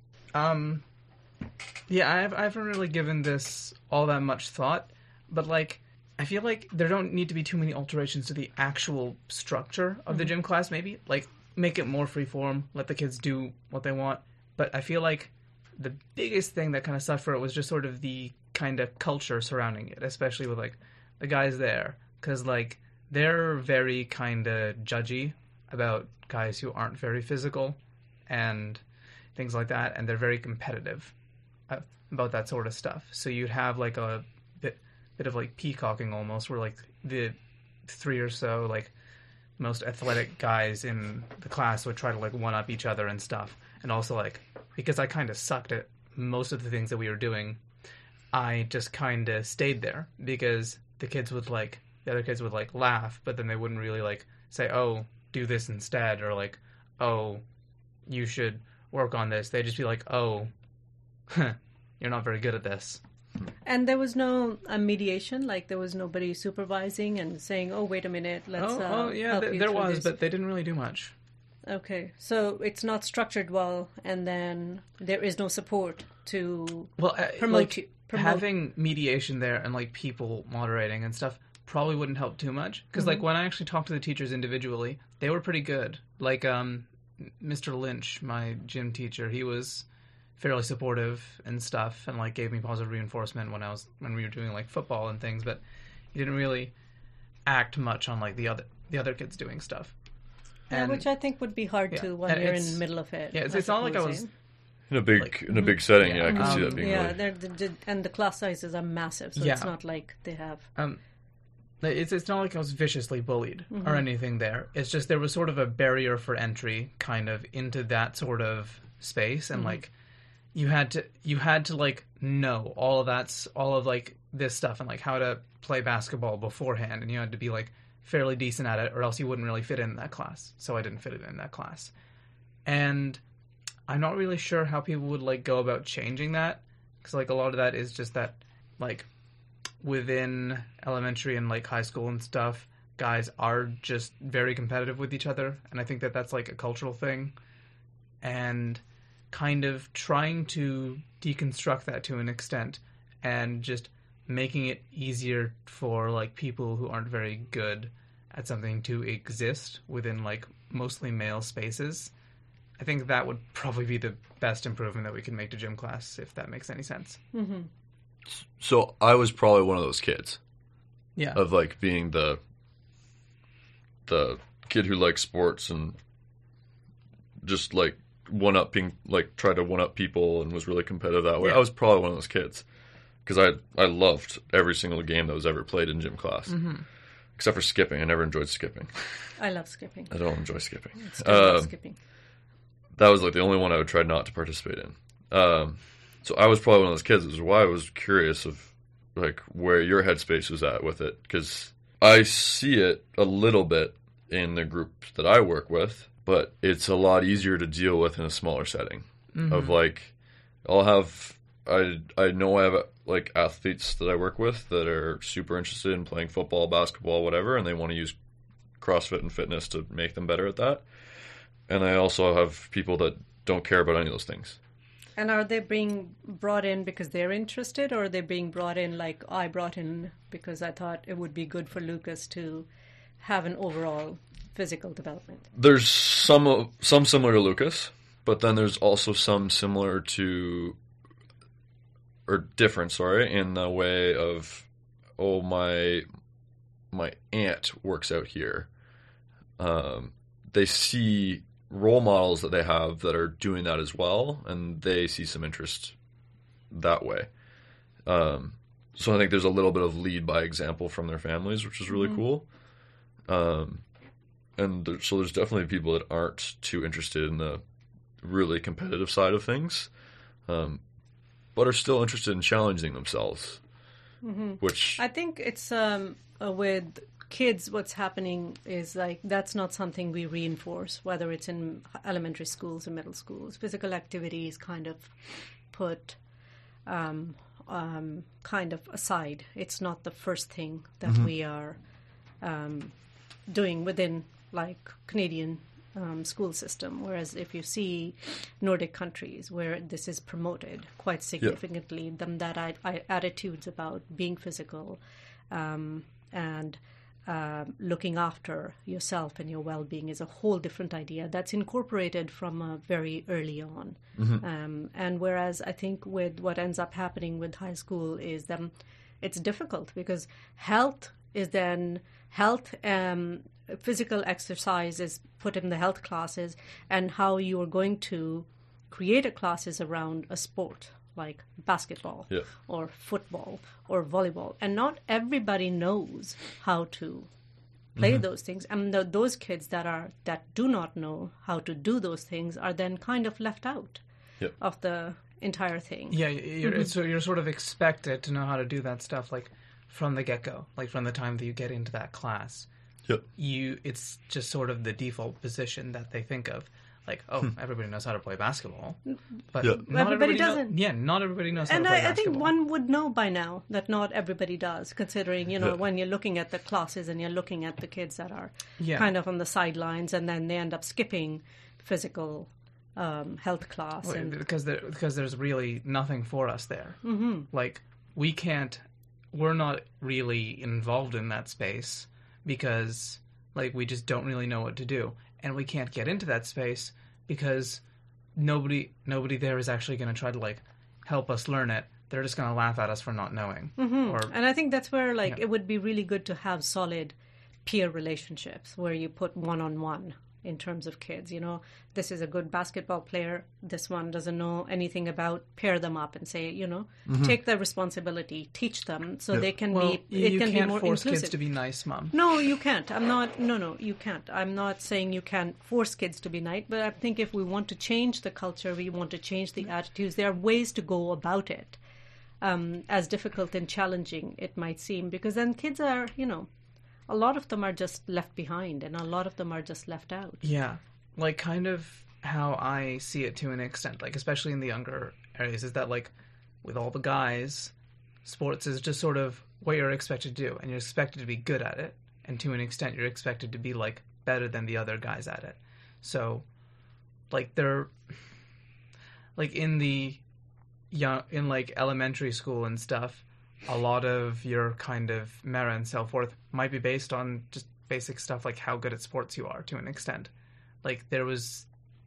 um, yeah, I've, I haven't really given this all that much thought, but, like, I feel like there don't need to be too many alterations to the actual structure of the gym class, maybe. Like, make it more freeform, let the kids do what they want. But I feel like the biggest thing that kind of sucked for it was just sort of the kind of culture surrounding it, especially with, like, the guys there. Because, like, they're very kind of judgy about guys who aren't very physical and things like that. And they're very competitive uh, about that sort of stuff. So you'd have, like, a bit, bit of, like, peacocking almost, where, like, the three or so, like, most athletic guys in the class would try to, like, one-up each other and stuff. And also, like, because I kind of sucked at most of the things that we were doing, I just kind of stayed there because the kids would, like, the other kids would, like, laugh, but then they wouldn't really, like, say, oh, do this instead, or like, oh, you should work on this. They'd just be like, oh, you're not very good at this. And there was no uh, mediation, like there was nobody supervising and saying, "Oh, wait a minute, let's." Oh, uh, oh yeah, help th- you there through was, this." but they didn't really do much. Okay, so it's not structured well, and then there is no support to Well, uh, promote like, you. Promote. having mediation there and like people moderating and stuff probably wouldn't help too much, because like when I actually talked to the teachers individually, they were pretty good. Like um, Mister Lynch, my gym teacher, he was fairly supportive and stuff, and like gave me positive reinforcement when I was when we were doing like football and things, but he didn't really act much on like the other the other kids doing stuff. Yeah, And, which I think would be hard yeah, to when and you're in it's- the middle of it. yeah, it's, it's not like I was suppose, In a big Like- in a big setting, yeah, Yeah. I can see Um, that being yeah, really... they're, the the- and the class sizes are massive, so Yeah. it's not like they have. um, it's it's not like I was viciously bullied Mm-hmm. or anything there. It's just there was sort of a barrier for entry, kind of into that sort of space, and Mm-hmm. like you had to you had to like know all of that's all of like this stuff and like how to play basketball beforehand, and you had to be like fairly decent at it, or else you wouldn't really fit in that class. So I didn't fit in that class, and I'm not really sure how people would like go about changing that, because like a lot of that is just that like within elementary and like high school and stuff, guys are just very competitive with each other, and I think that that's like a cultural thing, and kind of trying to deconstruct that to an extent and just making it easier for like people who aren't very good at something to exist within like mostly male spaces. I think that would probably be the best improvement that we can make to gym class, if that makes any sense. Mm-hmm. So I was probably one of those kids Yeah. of like being the the kid who likes sports and just like one upping, like try to one up people and was really competitive that way. Yeah. I was probably one of those kids because I I loved every single game that was ever played in gym class, Mm-hmm. except for skipping. I never enjoyed skipping. I love skipping. I don't enjoy skipping. Still love Um, skipping. That was like the only one I would try not to participate in. Um, so I was probably one of those kids, which is why I was curious of like where your headspace was at with it, because I see it a little bit in the group that I work with, but it's a lot easier to deal with in a smaller setting. Mm-hmm. Of like, I'll have I I know I have like athletes that I work with that are super interested in playing football, basketball, whatever, and they want to use CrossFit and fitness to make them better at that. And I also have people that don't care about any of those things. And are they being brought in because they're interested, or are they being brought in like I brought in because I thought it would be good for Lucas to have an overall physical development? There's some of- some similar to Lucas, but then there's also some similar to, or different, sorry, in the way of, oh, my my aunt works out here. Um, they see role models that they have that are doing that as well, and they see some interest that way. Um, so I think there's a little bit of lead by example from their families, which is really Mhm. cool. Um, and there, so there's definitely people that aren't too interested in the really competitive side of things, um, but are still interested in challenging themselves, Mm-hmm. which I think it's um, uh, with kids, what's happening is like that's not something we reinforce, whether it's in elementary schools or middle schools. Physical activity is kind of put um, um, kind of aside. It's not the first thing that we are um, doing within like Canadian um, school system. Whereas if you see Nordic countries where this is promoted quite significantly, then that I, I, attitudes about being physical um, and uh, looking after yourself and your well-being is a whole different idea that's incorporated from uh, very early on. Um, and whereas I think with what ends up happening with high school is that it's difficult because health is then health, um, physical exercise is put in the health classes, and how you are going to create a classes around a sport like basketball Yeah. or football or volleyball, and not everybody knows how to play those things, and the, those kids that are that do not know how to do those things are then kind of left out Yep. of the entire thing. Yeah, you're, it's, you're sort of expected to know how to do that stuff like from the get-go, like from the time that you get into that class. Yep. you it's just sort of the default position that they think of. Like, oh, everybody knows how to play basketball, but Yeah. not Everybody know- doesn't. yeah, not everybody knows how And to play I, I basketball. think one would know by now that not everybody does, considering, you know, Yeah. when you're looking at the classes and you're looking at the kids that are Yeah. kind of on the sidelines and then they end up skipping physical um, health class. Well, and because there, because there's really nothing for us there. Mm-hmm. Like, we can't, we're not really involved in that space because, like, we just don't really know what to do, and we can't get into that space because nobody nobody there is actually going to try to like help us learn it. They're just going to laugh at us for not knowing. Mm-hmm. Or And I think that's where, like, Yeah. it would be really good to have solid peer relationships where you put one-on-one in terms of kids. You know, this is a good basketball player. This one doesn't know anything about. Pair them up and say, you know, take the responsibility, teach them so they can well, be. you, It you can can't be more force inclusive. kids to be nice, Mom. No, you can't. I'm not. No, no, you can't. I'm not saying you can't force kids to be nice, but I think if we want to change the culture, we want to change the attitudes, there are ways to go about it. Um, as difficult and challenging it might seem, because then kids are, you know, a lot of them are just left behind, and a lot of them are just left out. Yeah, like kind of how I see it to an extent, like especially in the younger areas, is that like with all the guys, sports is just sort of what you're expected to do, and you're expected to be good at it, and to an extent you're expected to be like better than the other guys at it. So, like they're like in the young in like elementary school and stuff, a lot of your kind of merit and self-worth might be based on just basic stuff like how good at sports you are to an extent. Like there was,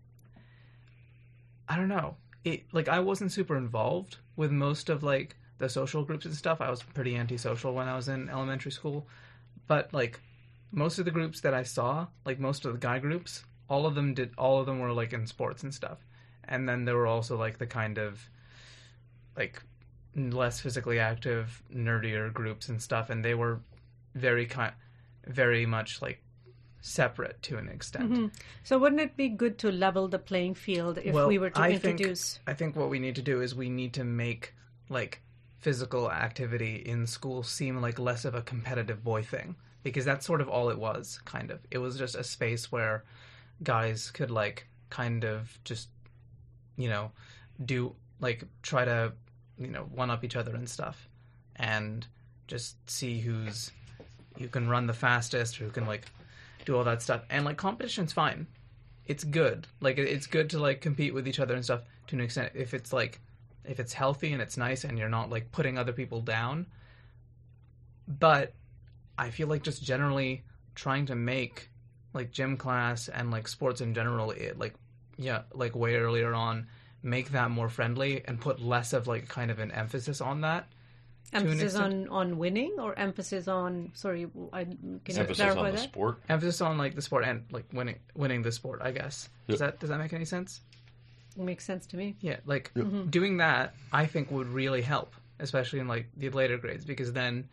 I don't know, it like I wasn't super involved with most of like the social groups and stuff. I was pretty antisocial when I was in elementary school, but like most of the groups that I saw, like most of the guy groups, all of them did all of them were like in sports and stuff. And then there were also like the kind of like less physically active, nerdier groups and stuff, and they were very kind, very much like separate to an extent. Mm-hmm. So wouldn't it be good to level the playing field if Well, we were to I introduce? Think, I think what we need to do is we need to make like physical activity in school seem like less of a competitive boy thing, because that's sort of all it was. Kind of, it was just a space where guys could like kind of just, you know, do like try to, you know, one up each other and stuff, and just see who's who can run the fastest, who can like do all that stuff. And like competition's fine, it's good. Like it's good to like compete with each other and stuff to an extent if it's like if it's healthy and it's nice and you're not like putting other people down. But I feel like just generally trying to make like gym class and like sports in general, it like yeah like way earlier on, make that more friendly and put less of like kind of an emphasis on that. Emphasis on, on winning or emphasis on sorry, I can you Emphasis clarify on the that? sport. Emphasis on like the sport and like winning winning the sport, I guess. Does Yep. that does that make any sense? Makes sense to me. Yeah, like Mm-hmm. doing that I think would really help, especially in like the later grades, because then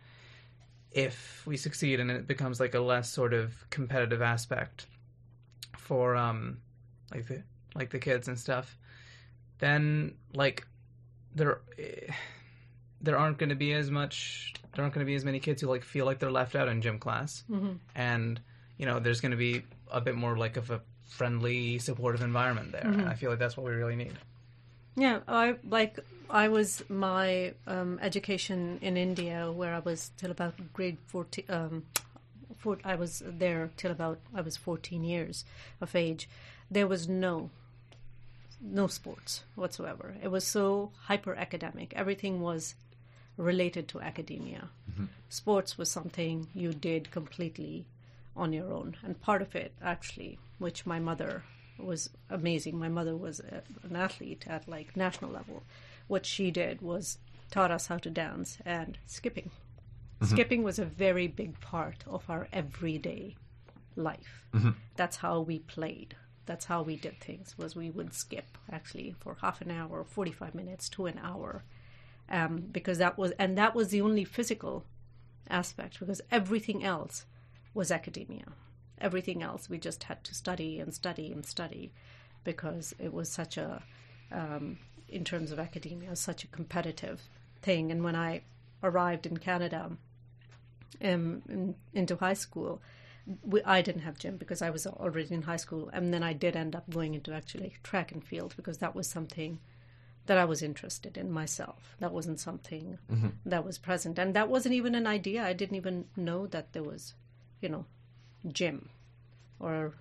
if we succeed and it becomes like a less sort of competitive aspect for um like the like the kids and stuff, then like there eh, there aren't going to be as much there aren't going to be as many kids who like feel like they're left out in gym class. Mm-hmm. And you know there's going to be a bit more like of a friendly, supportive environment there. Mm-hmm. And I feel like that's what we really need. Yeah, I like I was my um, education in India, where I was till about grade fourteen. Um, four, I was there till about I was fourteen years of age. There was no no sports whatsoever. It was so hyper academic. Everything was related to academia. Mm-hmm. Sports was something you did completely on your own, and part of it actually, which my mother was amazing. My mother was a, an athlete at like national level. What she did was taught us how to dance and skipping. Mm-hmm. Skipping was a very big part of our everyday life. Mm-hmm. That's how we played. That's how we did things, was we would skip actually for half an hour, forty-five minutes to an hour. Um, because that was, and that was the only physical aspect, because everything else was academia. Everything else we just had to study and study and study, because it was such a, um, in terms of academia, such a competitive thing. And when I arrived in Canada, um, in, into high school, we, I didn't have gym because I was already in high school, and then I did end up going into actually track and field because that was something that I was interested in myself. That wasn't something mm-hmm. that was present, and that wasn't even an idea. I didn't even know that there was, you know, gym or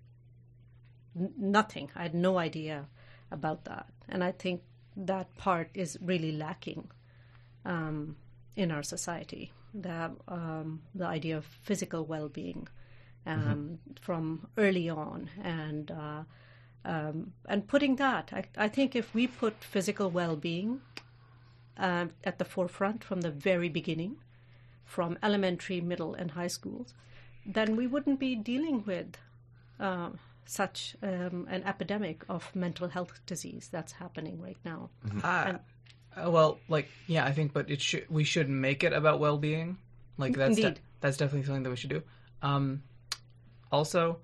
n- nothing. I had no idea about that, and I think that part is really lacking um, in our society. The um, the idea of physical well-being um, mm-hmm. from early on, and uh, um, and putting that. I, I think if we put physical well-being uh, at the forefront from the very beginning, from elementary, middle, and high schools, then we wouldn't be dealing with uh, such um, an epidemic of mental health disease that's happening right now. Mm-hmm. Uh, and, uh, well, like, yeah, I think, but it should we should make it about well-being. Like, that's de- that's definitely something that we should do. Um, also,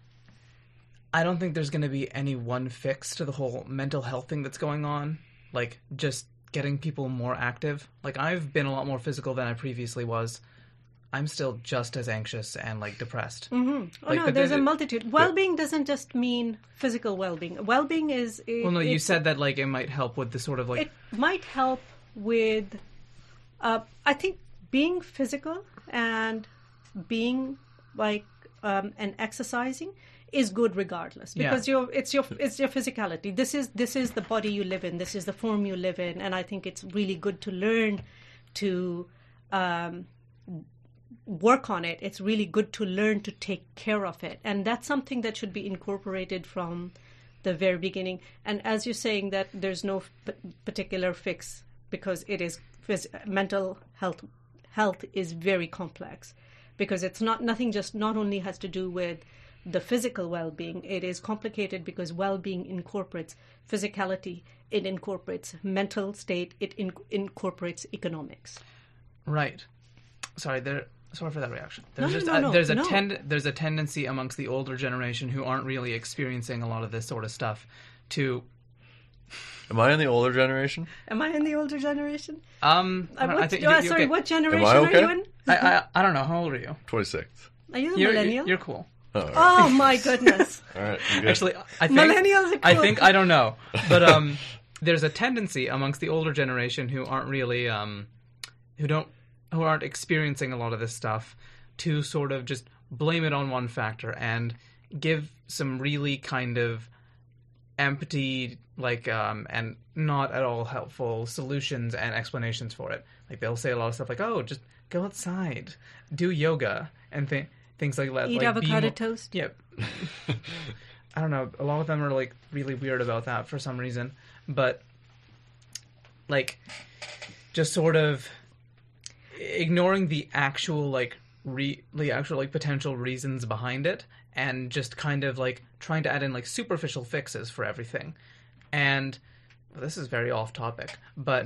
I don't think there's going to be any one fix to the whole mental health thing that's going on. Like, just getting people more active. Like, I've been a lot more physical than I previously was. I'm still just as anxious and, like, depressed. Mm-hmm. Oh, like, no, there's a multitude. Well-being doesn't just mean physical well-being. Well-being is... It, well, no, you said that, like, it might help with the sort of, like... It might help with... Uh, I think being physical and being, like, um, and exercising is good regardless. Because yeah. you're, it's your it's your physicality. This is This is the body you live in. This is the form you live in. And I think it's really good to learn to... Um, work on it. It's really good to learn to take care of it, and that's something that should be incorporated from the very beginning. And as you're saying that there's no f- particular fix because it is phys- mental health health is very complex, because it's not nothing just not only has to do with the physical well-being. It is complicated because well-being incorporates physicality, it incorporates mental state, it in- incorporates economics. Right. Sorry, there. Sorry for that reaction. There's no, just no, no, a, there's a no. tend there's a tendency amongst the older generation who aren't really experiencing a lot of this sort of stuff to. Am I in the older generation? Am I in the older generation? Um, I, what, I think. Uh, you're, you're sorry, okay. what generation okay? are you in? I, I I don't know. How old are you? twenty-six. Are you a you're, millennial? You're cool. Oh, right. Oh my goodness! All right. Actually, I think millennials are cool. I think I don't know, but um, there's a tendency amongst the older generation who aren't really um, who don't who aren't experiencing a lot of this stuff, to sort of just blame it on one factor and give some really kind of empty, like, um, and not at all helpful solutions and explanations for it. Like, they'll say a lot of stuff like, oh, just go outside, do yoga, and th- things like that. Eat like, avocado more... toast? Yep. I don't know. A lot of them are, like, really weird about that for some reason. But, like, just sort of ignoring the actual, like, re- the actual, like, potential reasons behind it, and just kind of, like, trying to add in, like, superficial fixes for everything. And well, this is very off topic, but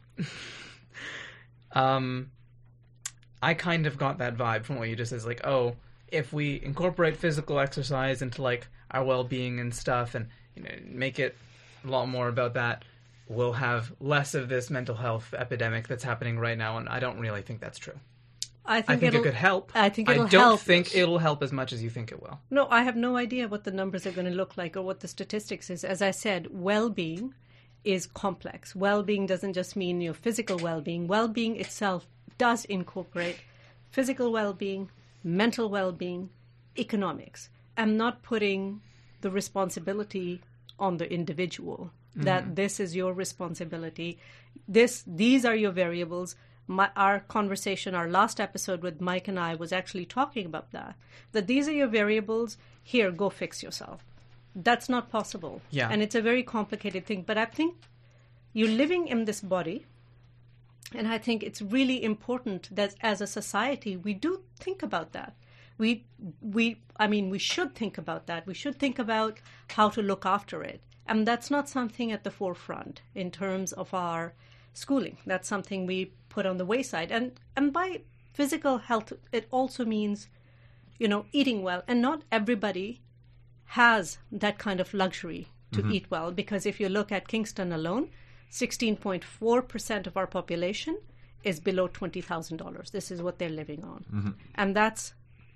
um, I kind of got that vibe from what you just said. It's like, oh, if we incorporate physical exercise into, like, our well-being and stuff, and, you know, make it a lot more about that, we'll have less of this mental health epidemic that's happening right now, and I don't really think that's true. I think, I think it'll, it could help. I think it'll I don't help. think it'll help as much as you think it will. No, I have no idea what the numbers are going to look like or what the statistics is. As I said, well-being is complex. Well-being doesn't just mean your physical well-being. Well-being itself does incorporate physical well-being, mental well-being, economics. I'm not putting the responsibility on the individual, mm-hmm. that this is your responsibility. This, these are your variables. My, our conversation, our last episode with Mike and I was actually talking about that. That these are your variables. Here, go fix yourself. That's not possible. Yeah. And it's a very complicated thing. But I think you're living in this body. And I think it's really important that as a society, we do think about that. We, we, I mean, we should think about that. We should think about how to look after it. And that's not something at the forefront in terms of our schooling. That's something we put on the wayside. And and by physical health, it also means, you know, eating well. And not everybody has that kind of luxury to mm-hmm. eat well. Because if you look at Kingston alone, sixteen point four percent of our population is below twenty thousand dollars. This is what they're living on. Mm-hmm. And that's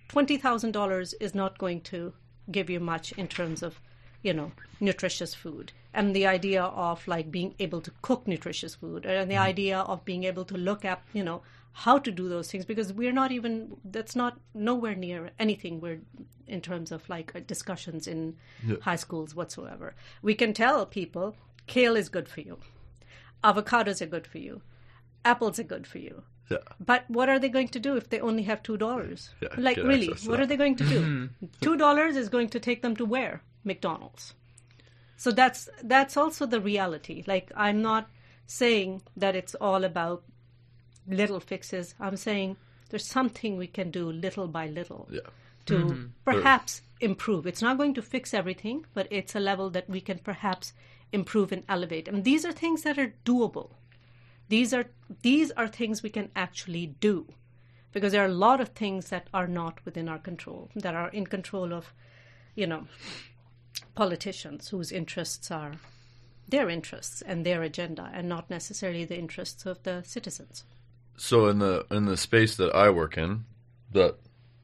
twenty thousand dollars is not going to give you much in terms of, you know, nutritious food. And the idea of like being able to cook nutritious food, and the mm-hmm. idea of being able to look at, you know, how to do those things, because we're not even, that's not nowhere near anything we're in terms of like discussions in yeah. high schools whatsoever. We can tell people kale is good for you. Avocados are good for you. Apples are good for you. Yeah. But what are they going to do if they only have two dollars? Yeah, like, really, what are they going to do? two dollars is going to take them to where? McDonald's. So that's that's also the reality. Like, I'm not saying that it's all about little fixes. I'm saying there's something we can do little by little yeah. to mm-hmm. perhaps improve. It's not going to fix everything, but it's a level that we can perhaps improve and elevate. And these are things that are doable. These are these are things we can actually do, because there are a lot of things that are not within our control, that are in control of, you know, politicians whose interests are their interests and their agenda, and not necessarily the interests of the citizens. So in the in the space that I work in, that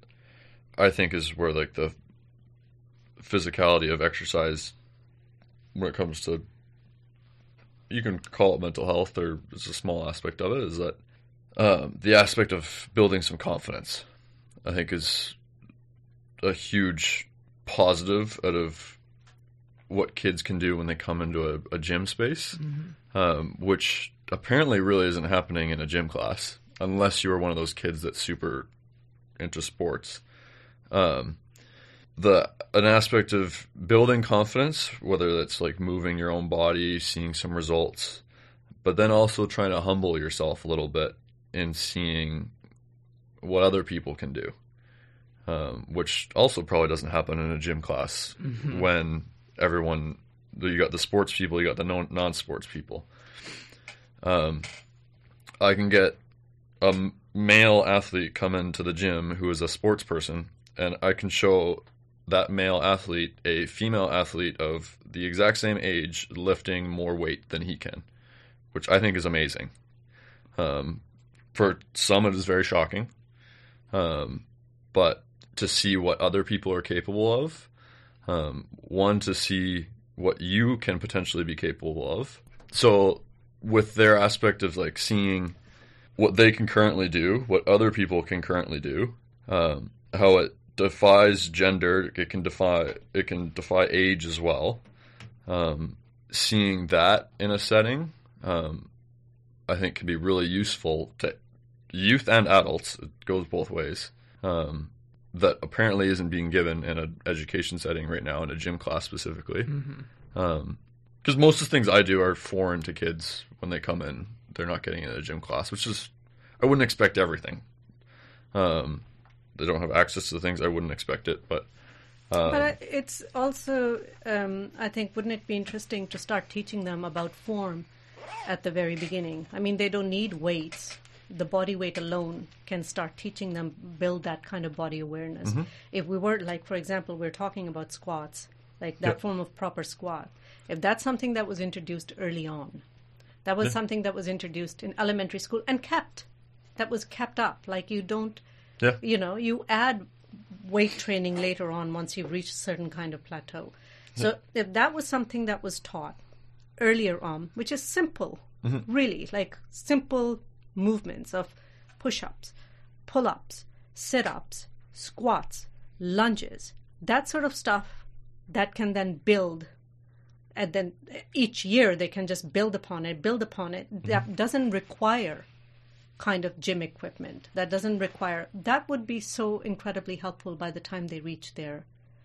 I think is where like the physicality of exercise, when it comes to, you can call it mental health, or it's a small aspect of it, is that um, the aspect of building some confidence, I think, is a huge positive out of what kids can do when they come into a, a gym space, mm-hmm. um, which apparently really isn't happening in a gym class, unless you're one of those kids that's super into sports. Um, the an aspect of building confidence, whether that's like moving your own body, seeing some results, but then also trying to humble yourself a little bit in seeing what other people can do, um, which also probably doesn't happen in a gym class mm-hmm. when everyone, you got the sports people, you got the non- non-sports people. Um, I can get a male athlete come into the gym who is a sports person, and I can show that male athlete a female athlete of the exact same age lifting more weight than he can, which I think is amazing. Um, for some, it is very shocking. Um, but to see what other people are capable of, um, one, to see what you can potentially be capable of. So with their aspect of like seeing what they can currently do, what other people can currently do, um, how it defies gender, it can defy it can defy age as well. Um, seeing that in a setting, um, I think can be really useful to youth and adults. It goes both ways. Um, that apparently isn't being given in an education setting right now, in a gym class specifically. Mm-hmm. Um, because most of the things I do are foreign to kids when they come in. They're not getting in a gym class, which is, I wouldn't expect everything. Um, they don't have access to the things, I wouldn't expect it, but... Um, but it's also, um, I think, wouldn't it be interesting to start teaching them about form at the very beginning? I mean, they don't need weights. The body weight alone can start teaching them, build that kind of body awareness. Mm-hmm. If we were, like, for example, we're talking about squats, like that yep. form of proper squat. If that's something that was introduced early on, that was yeah. something that was introduced in elementary school and kept, that was kept up. Like, you don't, yeah. you know, you add weight training later on once you've reached a certain kind of plateau. Yeah. So if that was something that was taught earlier on, which is simple, mm-hmm. really, like simple movements of push-ups, pull-ups, sit-ups, squats, lunges, that sort of stuff that can then build, and then each year they can just build upon it, build upon it. Mm-hmm. That doesn't require kind of gym equipment. That doesn't require, that would be so incredibly helpful by the time they reach their,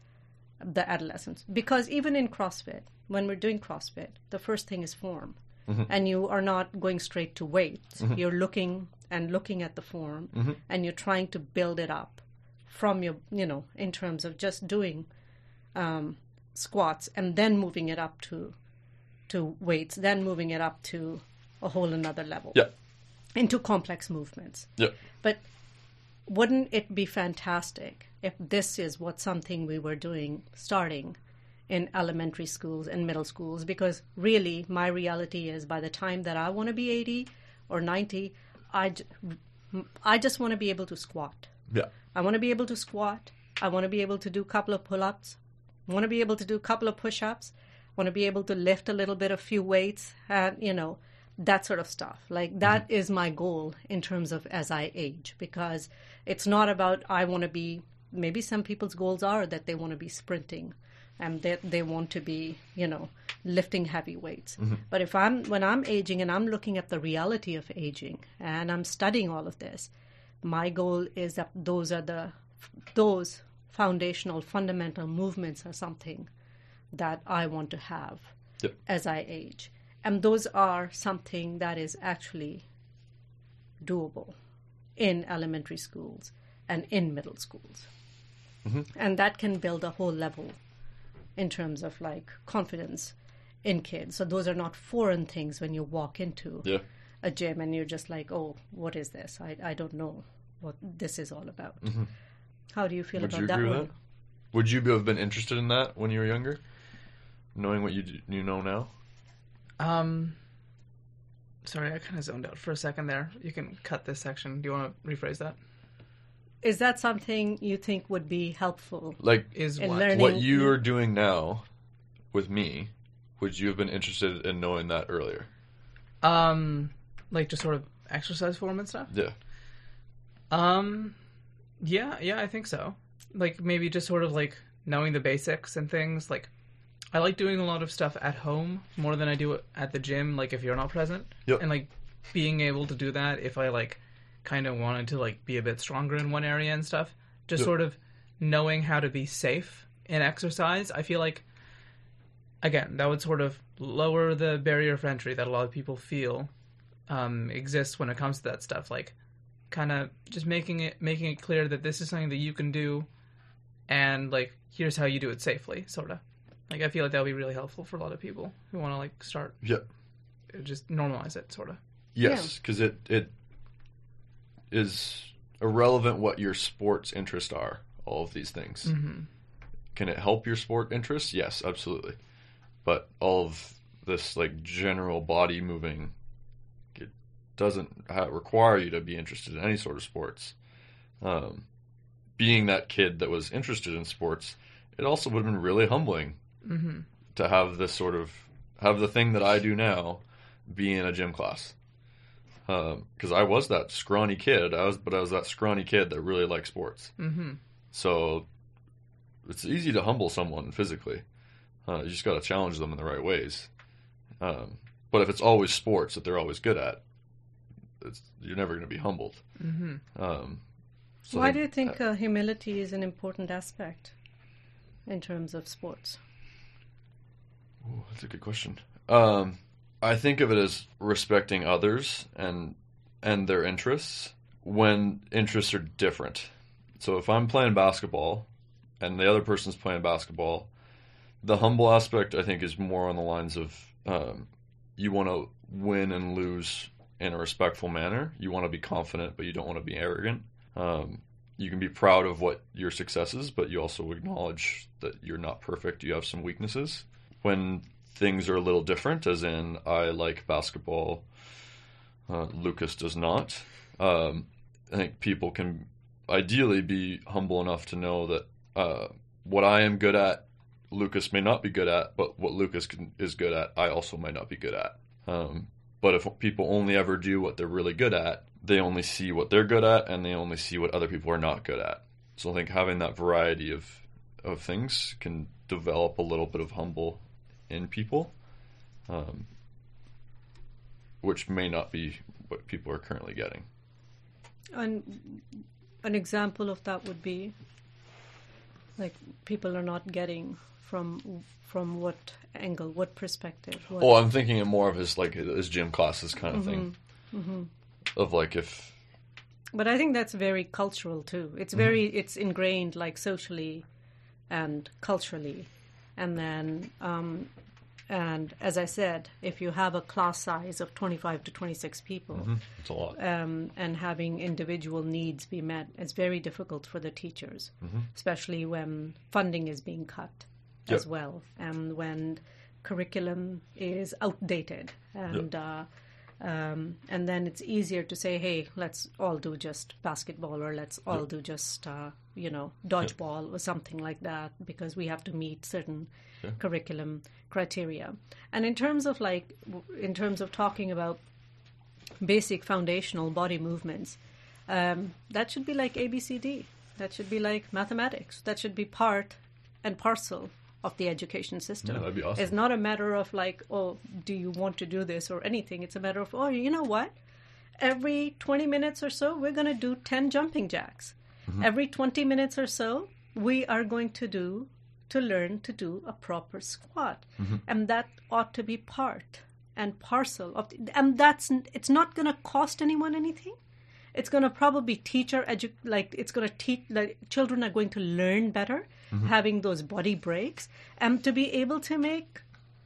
the adolescence. Because even in CrossFit, when we're doing CrossFit, the first thing is form. Mm-hmm. And you are not going straight to weights. Mm-hmm. You're looking and looking at the form, mm-hmm. and you're trying to build it up from your, you know, in terms of just doing um, squats and then moving it up to to weights, then moving it up to a whole another level. Yeah. Into complex movements. Yeah. But wouldn't it be fantastic if this is what something we were doing starting in elementary schools and middle schools? Because really, my reality is by the time that I want to be eighty or ninety, I, j- I just want to be able to squat. Yeah. I want to be able to squat. I want to be able to do a couple of pull-ups. I want to be able to do a couple of push-ups. I want to be able to lift a little bit, a few weights, and, you know, that sort of stuff. Like, that mm-hmm. is my goal in terms of as I age, because it's not about I want to be, maybe some people's goals are that they want to be sprinting and that they, they want to be, you know, lifting heavy weights. Mm-hmm. But if I'm, when I'm aging and I'm looking at the reality of aging and I'm studying all of this, my goal is that those are the, those foundational, fundamental movements are something that I want to have yep. as I age. And those are something that is actually doable in elementary schools and in middle schools. Mm-hmm. And that can build a whole level in terms of like confidence in kids. So those are not foreign things when you walk into yeah. a gym and you're just like, oh, what is this? I, I don't know what this is all about. Mm-hmm. How do you feel Would about you that agree one? with that? Would you have been interested in that when you were younger? Knowing what you do, you know now? Um, sorry, I kind of zoned out for a second there. You can cut this section. Do you want to rephrase that? Is that something you think would be helpful? Like, is in what? learning? What you are doing now with me, would you have been interested in knowing that earlier? Um, like just sort of exercise form and stuff? Yeah. Um, yeah, yeah, I think so. Like maybe just sort of like knowing the basics and things. Like, I like doing a lot of stuff at home more than I do at the gym, like if you're not present. Yep. And like being able to do that if I like kind of wanted to like be a bit stronger in one area and stuff. Just yep. sort of knowing how to be safe in exercise. I feel like, again, that would sort of lower the barrier for entry that a lot of people feel um, exists when it comes to that stuff. Like kind of just making it making it clear that this is something that you can do and like here's how you do it safely, sort of. Like, I feel like that would be really helpful for a lot of people who want to, like, start... Yeah. Just normalize it, sort of. Yes, because yeah. it, it is irrelevant what your sports interests are, all of these things. Mm-hmm. Can it help your sport interests? Yes, absolutely. But all of this, like, general body moving, it doesn't ha- require you to be interested in any sort of sports. Um, being that kid that was interested in sports, it also would have been really humbling. Mm-hmm. To have this sort of have the thing that I do now be in a gym class, because um, I was that scrawny kid. I was, but I was that scrawny kid that really liked sports. Mm-hmm. So it's easy to humble someone physically. Uh, you just got to challenge them in the right ways. Um, but if it's always sports that they're always good at, it's, you're never going to be humbled. Mm-hmm. Um, so Why I, do you think uh, humility is an important aspect in terms of sports? Ooh, that's a good question. Um, I think of it as respecting others and and their interests when interests are different. So if I'm playing basketball and the other person's playing basketball, the humble aspect I think is more on the lines of um, you want to win and lose in a respectful manner. You want to be confident, but you don't want to be arrogant. Um, you can be proud of what your success is, but you also acknowledge that you're not perfect. You have some weaknesses. When things are a little different, as in I like basketball, uh, Lucas does not, um, I think people can ideally be humble enough to know that uh, what I am good at, Lucas may not be good at, but what Lucas can, is good at, I also might not be good at. Um, but if people only ever do what they're really good at, they only see what they're good at, and they only see what other people are not good at. So I think having that variety of of things can develop a little bit of humble in people, um, which may not be what people are currently getting. And an example of that would be, like, people are not getting from from what angle, what perspective? What... Oh, I'm thinking it more of as like as gym classes kind of mm-hmm. thing, mm-hmm. of like if. But I think that's very cultural too. It's very mm-hmm. it's ingrained like socially and culturally. And then, um, and as I said, if you have a class size of twenty-five to twenty-six people, mm-hmm. It's a lot. Um, and having individual needs be met, it's very difficult for the teachers, mm-hmm. especially when funding is being cut yep. as well, and when curriculum is outdated, and yep. uh, Um, and then it's easier to say, hey, let's all do just basketball, or let's all Yep. do just, uh, you know, dodgeball or something like that, because we have to meet certain Yeah. curriculum criteria. And in terms of like, w- in terms of talking about basic foundational body movements, um, that should be like A B C D. That should be like mathematics. That should be part and parcel of the education system. Yeah, that'd be awesome. It's not a matter of like, oh, do you want to do this or anything? It's a matter of, oh, you know what? Every twenty minutes or so, we're going to do ten jumping jacks. Mm-hmm. Every twenty minutes or so, we are going to do, to learn to do a proper squat. Mm-hmm. And that ought to be part and parcel of, the, and that's, it's not going to cost anyone anything. It's going to probably teach our edu- like it's going to teach, like children are going to learn better, Mm-hmm. having those body breaks, and to be able to make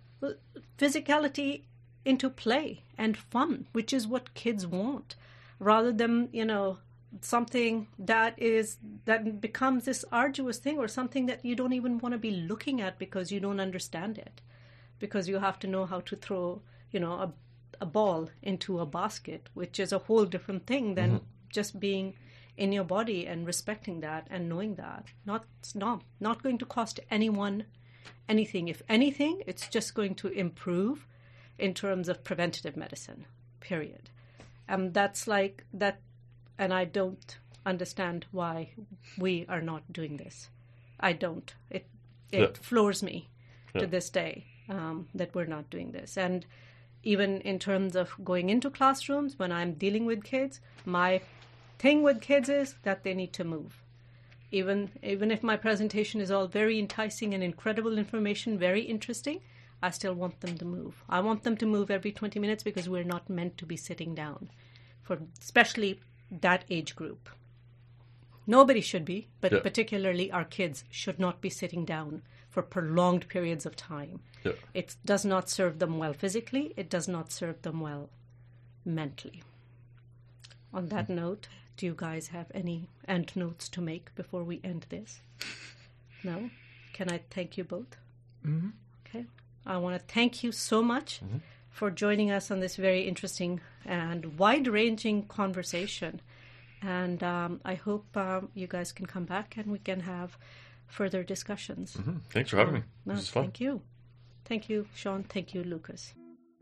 physicality into play and fun, which is what kids want, rather than, you know, something that is that becomes this arduous thing, or something that you don't even want to be looking at because you don't understand it, because you have to know how to throw, you know, a a ball into a basket, which is a whole different thing than Mm-hmm. just being in your body and respecting that and knowing that. Not not not going to cost anyone anything. If anything, it's just going to improve in terms of preventative medicine, period. And that's like that, and I don't understand why we are not doing this. I don't. It it Yeah. floors me Yeah. to this day um, that we're not doing this. And even in terms of going into classrooms, when I'm dealing with kids, my thing with kids is that they need to move. Even even if my presentation is all very enticing and incredible information, very interesting, I still want them to move. I want them to move every twenty minutes, because we're not meant to be sitting down, for especially that age group. Nobody should be, but Yeah. particularly our kids should not be sitting down for prolonged periods of time. Yeah. It does not serve them well physically. It does not serve them well mentally. On that note, do you guys have any end notes to make before we end this? No? Can I thank you both? Mm-hmm. Okay. I want to thank you so much Mm-hmm. for joining us on this very interesting and wide-ranging conversation. And um, I hope um, you guys can come back and we can have further discussions. Mm-hmm. Thanks for having me. No, This is fun. thank you. Thank you, Sean. Thank you, Lucas.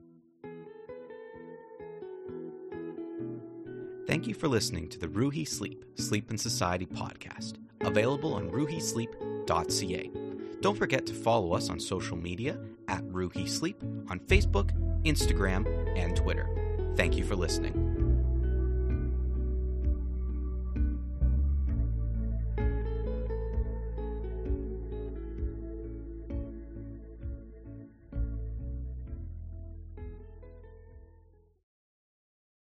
Thank you for listening to the Ruhi Sleep, Sleep and Society podcast, available on ruhi sleep dot c a. Don't forget to follow us on social media at Ruhi Sleep on Facebook, Instagram, and Twitter. Thank you for listening.